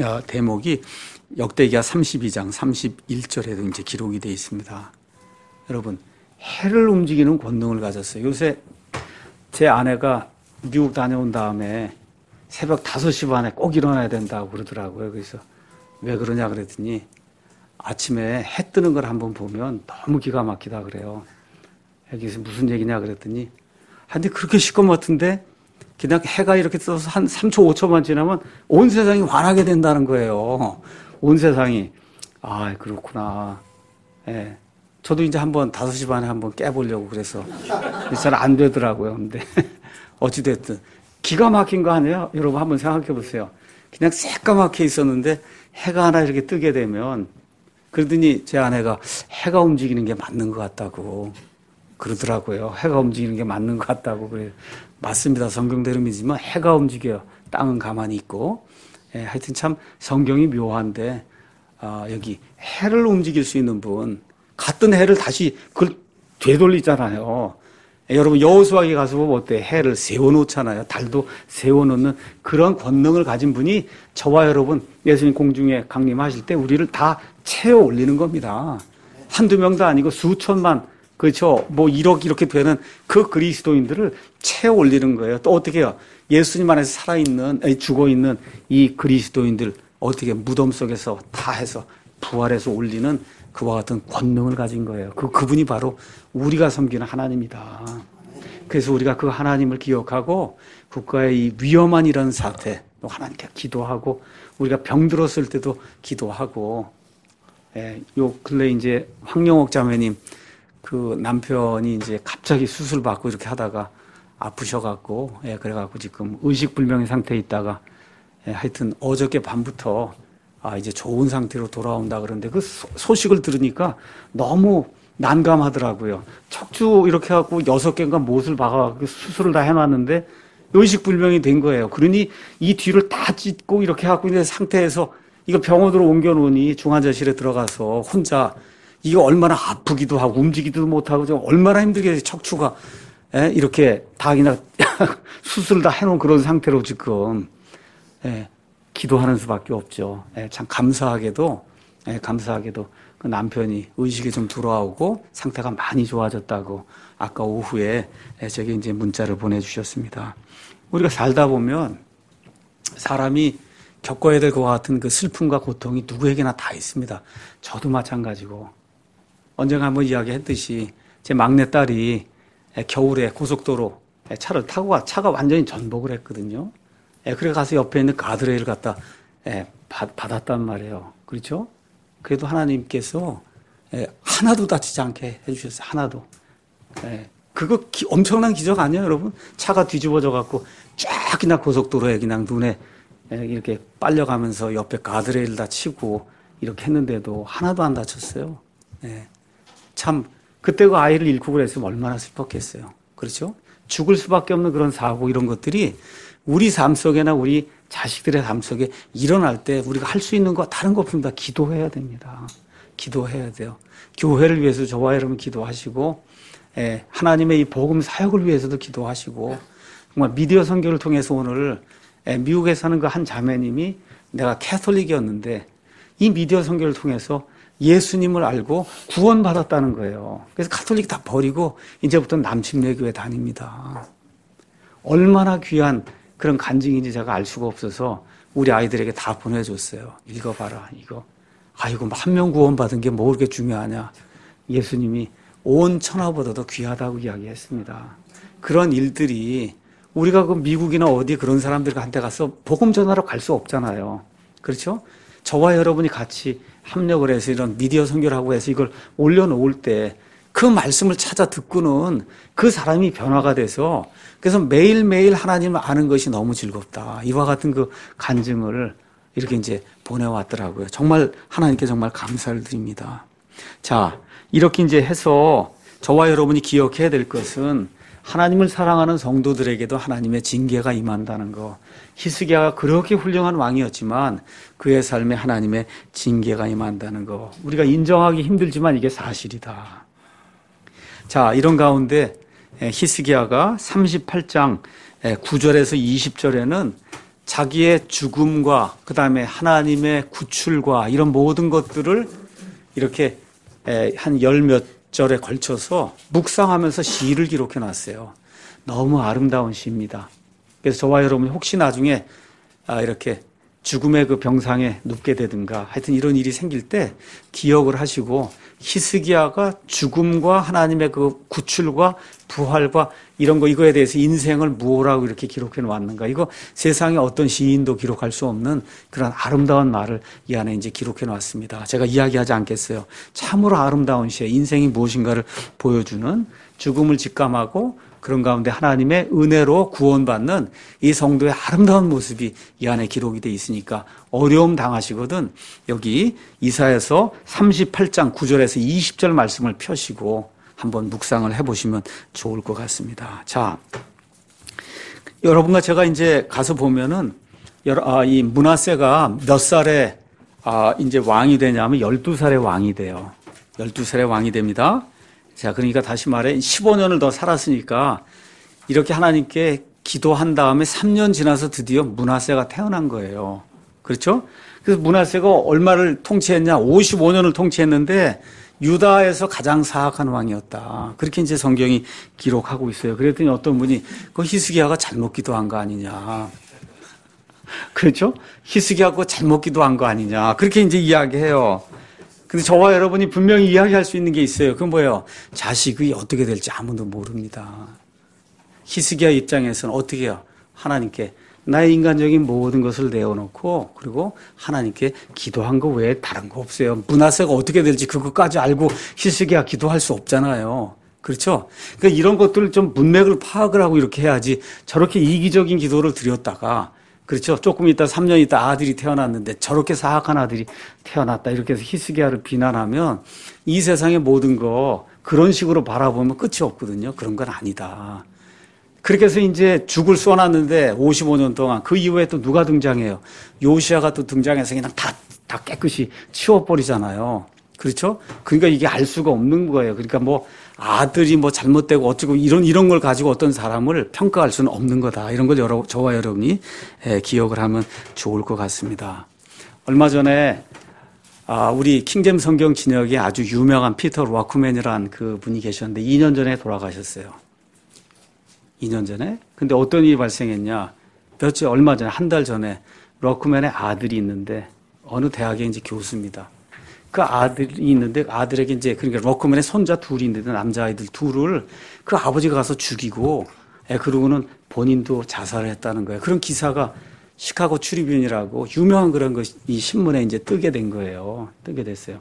대목이 역대기하 삼십이 장 삼십일 절에도 이제 기록이 되어 있습니다. 여러분, 해를 움직이는 권능을 가졌어요. 요새 제 아내가 미국 다녀온 다음에 새벽 다섯 시 반에 꼭 일어나야 된다고 그러더라고요. 그래서 왜 그러냐 그랬더니 아침에 해 뜨는 걸 한번 보면 너무 기가 막히다 그래요. 여기서 무슨 얘기냐 그랬더니 근데 그렇게 시커멓던데 그냥 해가 이렇게 떠서 한 삼 초, 오 초만 지나면 온 세상이 환하게 된다는 거예요. 온 세상이. 아, 그렇구나. 예. 저도 이제 한번 다섯 시 반에 한번 깨보려고 그래서 잘 안 되더라고요. 근데 어찌됐든 기가 막힌 거 아니에요? 여러분 한번 생각해 보세요. 그냥 새까맣게 있었는데 해가 하나 이렇게 뜨게 되면 그러더니 제 아내가 해가 움직이는 게 맞는 것 같다고 그러더라고요. 해가 움직이는 게 맞는 것 같다고. 그래요. 맞습니다. 성경대로 믿지만 해가 움직여요. 땅은 가만히 있고. 예, 하여튼 참 성경이 묘한데 아, 여기 해를 움직일 수 있는 분 같은 해를 다시 그걸 되돌리잖아요. 예, 여러분 여호수아기 가서 보면 어때? 해를 세워놓잖아요. 달도 세워놓는 그런 권능을 가진 분이 저와 여러분 예수님 공중에 강림하실 때 우리를 다 채워 올리는 겁니다. 한두 명도 아니고 수천만 그렇죠. 뭐 일억 이렇게 되는 그 그리스도인들을 채워 올리는 거예요. 또 어떻게 해요? 예수님 안에서 살아있는, 죽어있는 이 그리스도인들 어떻게 무덤 속에서 다 해서 부활해서 올리는 그와 같은 권능을 가진 거예요. 그, 그분이 바로 우리가 섬기는 하나님이다. 그래서 우리가 그 하나님을 기억하고 국가의 이 위험한 이런 사태, 또 하나님께 기도하고 우리가 병들었을 때도 기도하고, 예, 요 근래 이제 황영옥 자매님 그 남편이 이제 갑자기 수술 받고 이렇게 하다가 아프셔갖고, 예, 그래갖고 지금 의식불명의 상태에 있다가, 예, 하여튼 어저께 밤부터 아, 이제 좋은 상태로 돌아온다 그러는데 그 소, 소식을 들으니까 너무 난감하더라고요. 척추 이렇게 해갖고 여섯 개인가 못을 박아갖고 수술을 다 해놨는데 의식불명이 된 거예요. 그러니 이 뒤를 다 찢고 이렇게 해갖고 있는 상태에서 이거 병원으로 옮겨놓으니 중환자실에 들어가서 혼자 이거 얼마나 아프기도 하고 움직이지도 못하고 좀 얼마나 힘들게 척추가 예? 이렇게 다 그냥 수술을 다 해놓은 그런 상태로 지금 예, 기도하는 수밖에 없죠. 예, 참 감사하게도 예, 감사하게도 그 남편이 의식이 좀 돌아오고 상태가 많이 좋아졌다고 아까 오후에 예, 제게 이제 문자를 보내주셨습니다. 우리가 살다 보면 사람이 겪어야 될 것 같은 그 슬픔과 고통이 누구에게나 다 있습니다. 저도 마찬가지고 언젠가 한번 이야기했듯이 제 막내딸이 겨울에 고속도로 차를 타고 가 차가 완전히 전복을 했거든요. 그래 가서 옆에 있는 가드레일을 갖다 받았단 말이에요. 그렇죠? 그래도 하나님께서 하나도 다치지 않게 해주셨어요. 하나도. 그거 기, 엄청난 기적 아니에요, 여러분? 차가 뒤집어져 갖고 쫙 그냥 고속도로에 그냥 눈에 이렇게 빨려가면서 옆에 가드레일 다 치고 이렇게 했는데도 하나도 안 다쳤어요. 네. 참 그때 그 아이를 잃고 그랬으면 얼마나 슬펐겠어요. 그렇죠? 죽을 수밖에 없는 그런 사고 이런 것들이 우리 삶 속에나 우리 자식들의 삶 속에 일어날 때 우리가 할 수 있는 거 다른 거 없습니다. 기도해야 됩니다. 기도해야 돼요. 교회를 위해서 저와 여러분 기도하시고 예, 하나님의 이 복음 사역을 위해서도 기도하시고 정말 미디어 선교를 통해서 오늘 예, 미국에 사는 그 한 자매님이 내가 캐톨릭이었는데 이 미디어 선교를 통해서 예수님을 알고 구원받았다는 거예요. 그래서 카톨릭 다 버리고 이제부터 남침내 교회 다닙니다. 얼마나 귀한 그런 간증인지 제가 알 수가 없어서 우리 아이들에게 다 보내줬어요. 읽어봐라 이거. 아이고 한 명 구원받은 게 뭐 그렇게 중요하냐. 예수님이 온 천하보다도 귀하다고 이야기했습니다. 그런 일들이 우리가 그 미국이나 어디 그런 사람들한테 가서 복음 전하러 갈 수 없잖아요. 그렇죠? 저와 여러분이 같이 합력을 해서 이런 미디어 선교를 하고 해서 이걸 올려놓을 때 그 말씀을 찾아 듣고는 그 사람이 변화가 돼서 그래서 매일매일 하나님을 아는 것이 너무 즐겁다. 이와 같은 그 간증을 이렇게 이제 보내왔더라고요. 정말 하나님께 정말 감사를 드립니다. 자, 이렇게 이제 해서 저와 여러분이 기억해야 될 것은 하나님을 사랑하는 성도들에게도 하나님의 징계가 임한다는 거. 히스기야가 그렇게 훌륭한 왕이었지만 그의 삶에 하나님의 징계가 임한다는 거. 우리가 인정하기 힘들지만 이게 사실이다. 자, 이런 가운데 히스기야가 삼십팔 장 구 절에서 이십 절에는 자기의 죽음과 그 다음에 하나님의 구출과 이런 모든 것들을 이렇게 한 열 몇 절에 걸쳐서 묵상하면서 시를 기록해 놨어요. 너무 아름다운 시입니다. 그래서 저와 여러분이 혹시 나중에 이렇게 죽음의 그 병상에 눕게 되든가 하여튼 이런 일이 생길 때 기억을 하시고 히스기야가 죽음과 하나님의 그 구출과 부활과 이런 거 이거에 대해서 인생을 무엇라고 이렇게 기록해 놓았는가. 이거 세상에 어떤 시인도 기록할 수 없는 그런 아름다운 말을 이 안에 이제 기록해 놨습니다. 제가 이야기하지 않겠어요. 참으로 아름다운 시에 인생이 무엇인가를 보여주는 죽음을 직감하고 그런 가운데 하나님의 은혜로 구원받는 이 성도의 아름다운 모습이 이 안에 기록이 돼 있으니까 어려움 당하시거든 여기 이사야서 삼십팔 장 구 절에서 이십 절 말씀을 펴시고 한번 묵상을 해보시면 좋을 것 같습니다. 자, 여러분과 제가 이제 가서 보면은 이 므낫세가 몇 살에 이제 왕이 되냐면 열두 살에 왕이 돼요. 열두 살에 왕이 됩니다. 자, 그러니까 다시 말해 십오 년을 더 살았으니까 이렇게 하나님께 기도한 다음에 삼 년 지나서 드디어 므낫세가 태어난 거예요. 그렇죠? 그래서 므낫세가 얼마를 통치했냐? 오십오 년을 통치했는데 유다에서 가장 사악한 왕이었다. 그렇게 이제 성경이 기록하고 있어요. 그랬더니 어떤 분이 그 히스기야가 잘못 기도한 거 아니냐. 그렇죠? 히스기야가 잘못 기도한 거 아니냐. 그렇게 이제 이야기해요. 근데 저와 여러분이 분명히 이야기할 수 있는 게 있어요. 그건 뭐예요? 자식이 어떻게 될지 아무도 모릅니다. 히스기야 입장에서는 어떻게 해요? 하나님께 나의 인간적인 모든 것을 내어놓고 그리고 하나님께 기도한 거 외에 다른 거 없어요. 므낫세가 어떻게 될지 그것까지 알고 히스기야 기도할 수 없잖아요. 그렇죠? 그러니까 이런 것들을 좀 문맥을 파악을 하고 이렇게 해야지 저렇게 이기적인 기도를 드렸다가 그렇죠. 조금 있다 삼 년 있다 아들이 태어났는데 저렇게 사악한 아들이 태어났다. 이렇게 해서 히스기야를 비난하면 이 세상의 모든 거 그런 식으로 바라보면 끝이 없거든요. 그런 건 아니다. 그렇게 해서 이제 죽을 쏘놨는데 오십오 년 동안 그 이후에 또 누가 등장해요? 요시야가 또 등장해서 그냥 다, 다 깨끗이 치워버리잖아요. 그렇죠? 그러니까 이게 알 수가 없는 거예요. 그러니까 뭐 아들이 뭐 잘못되고 어쩌고 이런 이런 걸 가지고 어떤 사람을 평가할 수는 없는 거다. 이런 걸 여러, 저와 여러분이 기억을 하면 좋을 것 같습니다. 얼마 전에 아, 우리 킹잼 성경 진역에 아주 유명한 피터 워크맨이라는 그 분이 계셨는데 이 년 전에 돌아가셨어요. 이 년 전에. 근데 어떤 일이 발생했냐? 며칠 얼마 전에 한 달 전에 워크맨의 아들이 있는데 어느 대학의 이제 교수입니다. 그 아들이 있는데 아들에게 이제 그러니까 워크맨의 손자 둘이 있는데 남자아이들 둘을 그 아버지가 가서 죽이고 예, 그러고는 본인도 자살을 했다는 거예요. 그런 기사가 시카고 트리뷴이라고 유명한 그런 것이 이 신문에 이제 뜨게 된 거예요. 뜨게 됐어요.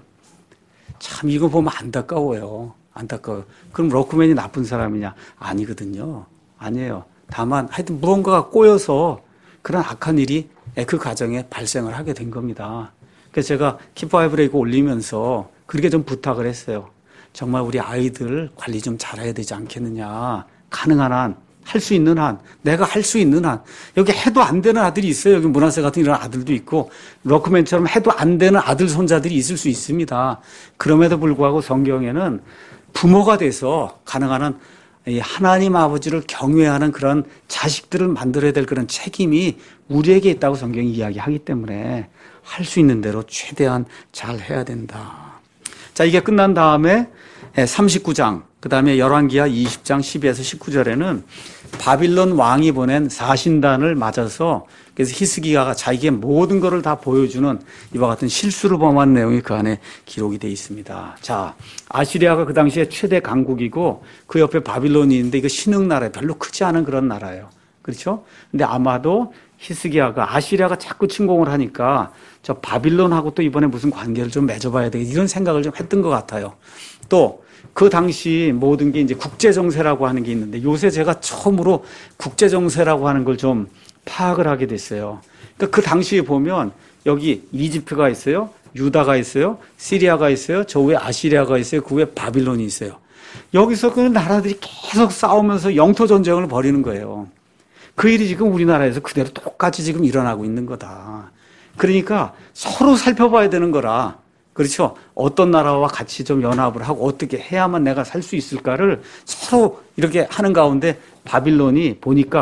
참 이거 보면 안타까워요. 안타까워요. 그럼 워크맨이 나쁜 사람이냐? 아니거든요. 아니에요. 다만 하여튼 무언가가 꼬여서 그런 악한 일이 그 가정에 발생을 하게 된 겁니다. 그래서 제가 키퍼하이브를 이거 올리면서 그렇게 좀 부탁을 했어요. 정말 우리 아이들 관리 좀 잘해야 되지 않겠느냐. 가능한 한, 할 수 있는 한, 내가 할 수 있는 한. 여기 해도 안 되는 아들이 있어요. 여기 므낫세 같은 이런 아들도 있고 워크맨처럼 해도 안 되는 아들 손자들이 있을 수 있습니다. 그럼에도 불구하고 성경에는 부모가 돼서 가능한 한 하나님 아버지를 경외하는 그런 자식들을 만들어야 될 그런 책임이 우리에게 있다고 성경이 이야기하기 때문에 할 수 있는 대로 최대한 잘 해야 된다. 자, 이게 끝난 다음에 삼십구 장, 그 다음에 열왕기하 이십 장 십이에서 십구 절에는 바빌론 왕이 보낸 사신단을 맞아서 그래서 히스기야가 자기의 모든 것을 다 보여주는 이와 같은 실수를 범한 내용이 그 안에 기록이 되어 있습니다. 자, 아시리아가 그 당시에 최대 강국이고 그 옆에 바빌론이 있는데 이거 신흥나라예요. 별로 크지 않은 그런 나라예요. 그렇죠? 근데 아마도 히스기야가 아시리아가 자꾸 침공을 하니까 저 바빌론하고 또 이번에 무슨 관계를 좀 맺어봐야 되겠다 이런 생각을 좀 했던 것 같아요. 또 그 당시 모든 게 이제 국제정세라고 하는 게 있는데 요새 제가 처음으로 국제정세라고 하는 걸 좀 파악을 하게 됐어요. 그러니까 그 당시에 보면 여기 이집트가 있어요. 유다가 있어요. 시리아가 있어요. 저 위에 아시리아가 있어요. 그 위에 바빌론이 있어요. 여기서 그 나라들이 계속 싸우면서 영토 전쟁을 벌이는 거예요. 그 일이 지금 우리나라에서 그대로 똑같이 지금 일어나고 있는 거다. 그러니까 서로 살펴봐야 되는 거라. 그렇죠? 어떤 나라와 같이 좀 연합을 하고 어떻게 해야만 내가 살 수 있을까를 서로 이렇게 하는 가운데 바빌론이 보니까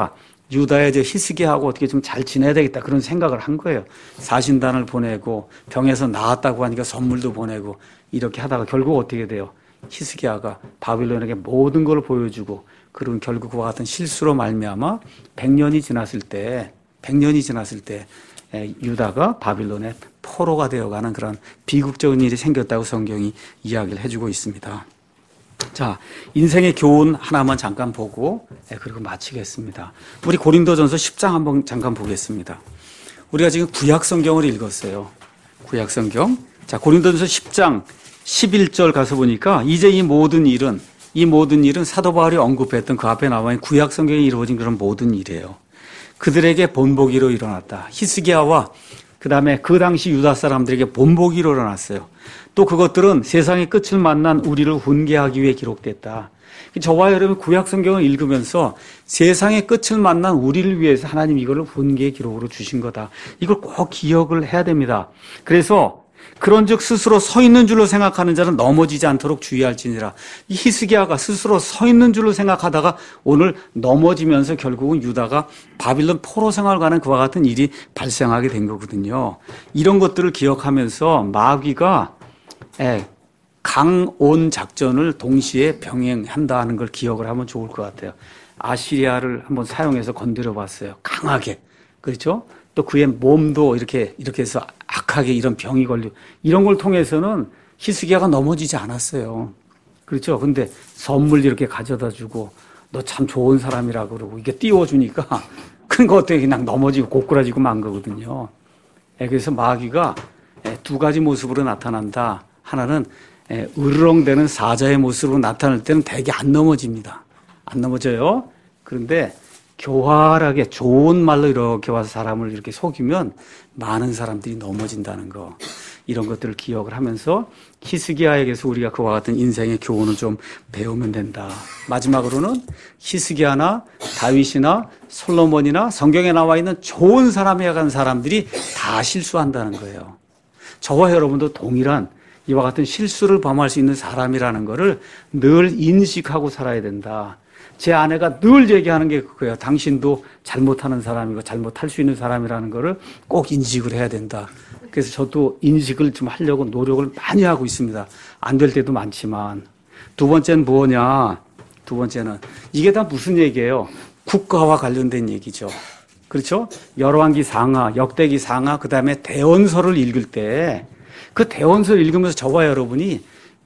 유다의 저 히스기야하고 어떻게 좀 잘 지내야 되겠다 그런 생각을 한 거예요. 사신단을 보내고 병에서 나았다고 하니까 선물도 보내고 이렇게 하다가 결국 어떻게 돼요? 히스기야가 바빌론에게 모든 걸 보여주고 그런 결국 그와 같은 실수로 말미암아 백 년이 지났을 때 백 년이 지났을 때 유다가 바빌론의 포로가 되어가는 그런 비극적인 일이 생겼다고 성경이 이야기를 해주고 있습니다. 자, 인생의 교훈 하나만 잠깐 보고 그리고 마치겠습니다. 우리 고린도전서 십 장 한번 잠깐 보겠습니다. 우리가 지금 구약 성경을 읽었어요. 구약 성경. 자, 고린도전서 십 장 십일 절 가서 보니까 이제 이 모든 일은 이 모든 일은 사도 바울이 언급했던 그 앞에 나와 있는 구약 성경에 이루어진 그런 모든 일이에요. 그들에게 본보기로 일어났다. 히스기야와 그 다음에 그 당시 유다 사람들에게 본보기로 일어났어요. 또 그것들은 세상의 끝을 만난 우리를 훈계하기 위해 기록됐다. 저와 여러분 구약 성경을 읽으면서 세상의 끝을 만난 우리를 위해서 하나님 이걸 훈계의 기록으로 주신 거다. 이걸 꼭 기억을 해야 됩니다. 그래서 그런즉 스스로 서 있는 줄로 생각하는 자는 넘어지지 않도록 주의할지니라. 이 히스기야가 스스로 서 있는 줄로 생각하다가 오늘 넘어지면서 결국은 유다가 바빌론 포로 생활을 가는 그와 같은 일이 발생하게 된 거거든요. 이런 것들을 기억하면서 마귀가 강온 작전을 동시에 병행한다는 걸 기억을 하면 좋을 것 같아요. 아시리아를 한번 사용해서 건드려 봤어요. 강하게. 그렇죠? 또 그의 몸도 이렇게 이렇게 해서 악하게 이런 병이 걸리고 이런 걸 통해서는 히스기야가 넘어지지 않았어요. 그렇죠? 근데 선물 이렇게 가져다 주고 너 참 좋은 사람이라 그러고 이게 띄워주니까 큰 거 어떻게 그냥 넘어지고 고꾸라지고 만 거거든요. 그래서 마귀가 두 가지 모습으로 나타난다. 하나는 으르렁대는 사자의 모습으로 나타날 때는 대개 안 넘어집니다. 안 넘어져요. 그런데 교활하게 좋은 말로 이렇게 와서 사람을 이렇게 속이면 많은 사람들이 넘어진다는 거. 이런 것들을 기억을 하면서 히스기야에게서 우리가 그와 같은 인생의 교훈을 좀 배우면 된다. 마지막으로는 히스기야나 다윗이나 솔로몬이나 성경에 나와 있는 좋은 사람에 간 사람들이 다 실수한다는 거예요. 저와 여러분도 동일한 이와 같은 실수를 범할 수 있는 사람이라는 것을 늘 인식하고 살아야 된다. 제 아내가 늘 얘기하는 게 그거예요. 당신도 잘못하는 사람이고 잘못할 수 있는 사람이라는 거를 꼭 인식을 해야 된다. 그래서 저도 인식을 좀 하려고 노력을 많이 하고 있습니다. 안 될 때도 많지만. 두 번째는 뭐냐? 두 번째는 이게 다 무슨 얘기예요? 국가와 관련된 얘기죠. 그렇죠? 열왕기 상하, 역대기 상하, 그 다음에 대원서를 읽을 때 그 대원서를 읽으면서 저와 여러분이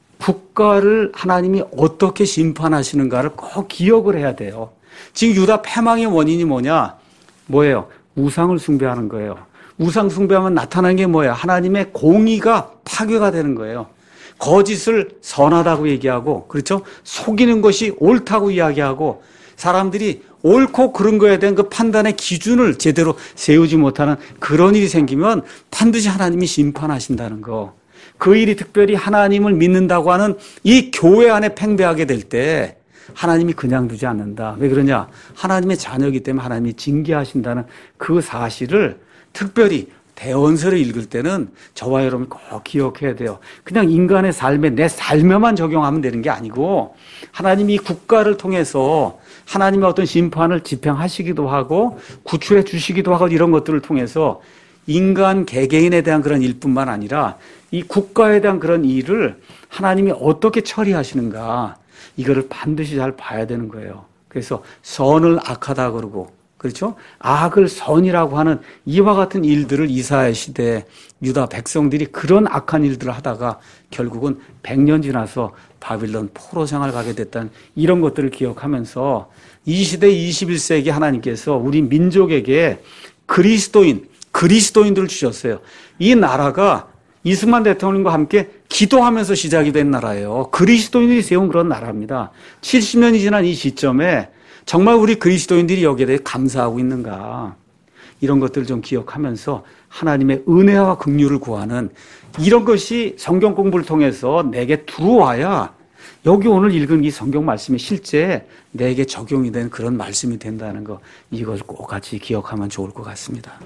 국가를 하나님이 어떻게 심판하시는가를 꼭 기억을 해야 돼요. 지금 유다 패망의 원인이 뭐냐? 뭐예요? 우상을 숭배하는 거예요. 우상 숭배하면 나타나는 게 뭐예요? 하나님의 공의가 파괴가 되는 거예요. 거짓을 선하다고 얘기하고, 그렇죠? 속이는 것이 옳다고 이야기하고, 사람들이 옳고 그른 거에 대한 그 판단의 기준을 제대로 세우지 못하는 그런 일이 생기면 반드시 하나님이 심판하신다는 거. 그 일이 특별히 하나님을 믿는다고 하는 이 교회 안에 팽배하게 될 때 하나님이 그냥 두지 않는다. 왜 그러냐? 하나님의 자녀이기 때문에 하나님이 징계하신다는 그 사실을 특별히 대원서를 읽을 때는 저와 여러분 꼭 기억해야 돼요. 그냥 인간의 삶에 내 삶에만 적용하면 되는 게 아니고 하나님이 국가를 통해서 하나님의 어떤 심판을 집행하시기도 하고 구출해 주시기도 하고 이런 것들을 통해서 인간 개개인에 대한 그런 일뿐만 아니라 이 국가에 대한 그런 일을 하나님이 어떻게 처리하시는가 이거를 반드시 잘 봐야 되는 거예요. 그래서 선을 악하다 그러고 그렇죠? 악을 선이라고 하는 이와 같은 일들을 이사야 시대에 유다 백성들이 그런 악한 일들을 하다가 결국은 백 년 지나서 바빌론 포로 생활 가게 됐다는 이런 것들을 기억하면서 이 시대 이십일 세기 하나님께서 우리 민족에게 그리스도인, 그리스도인들을 주셨어요. 이 나라가 이승만 대통령과 함께 기도하면서 시작이 된 나라예요. 그리스도인들이 세운 그런 나라입니다. 칠십 년이 지난 이 시점에 정말 우리 그리스도인들이 여기에 대해 감사하고 있는가. 이런 것들을 좀 기억하면서 하나님의 은혜와 긍휼을 구하는 이런 것이 성경 공부를 통해서 내게 들어와야 여기 오늘 읽은 이 성경 말씀이 실제 내게 적용이 된 그런 말씀이 된다는 거 이걸 꼭 같이 기억하면 좋을 것 같습니다.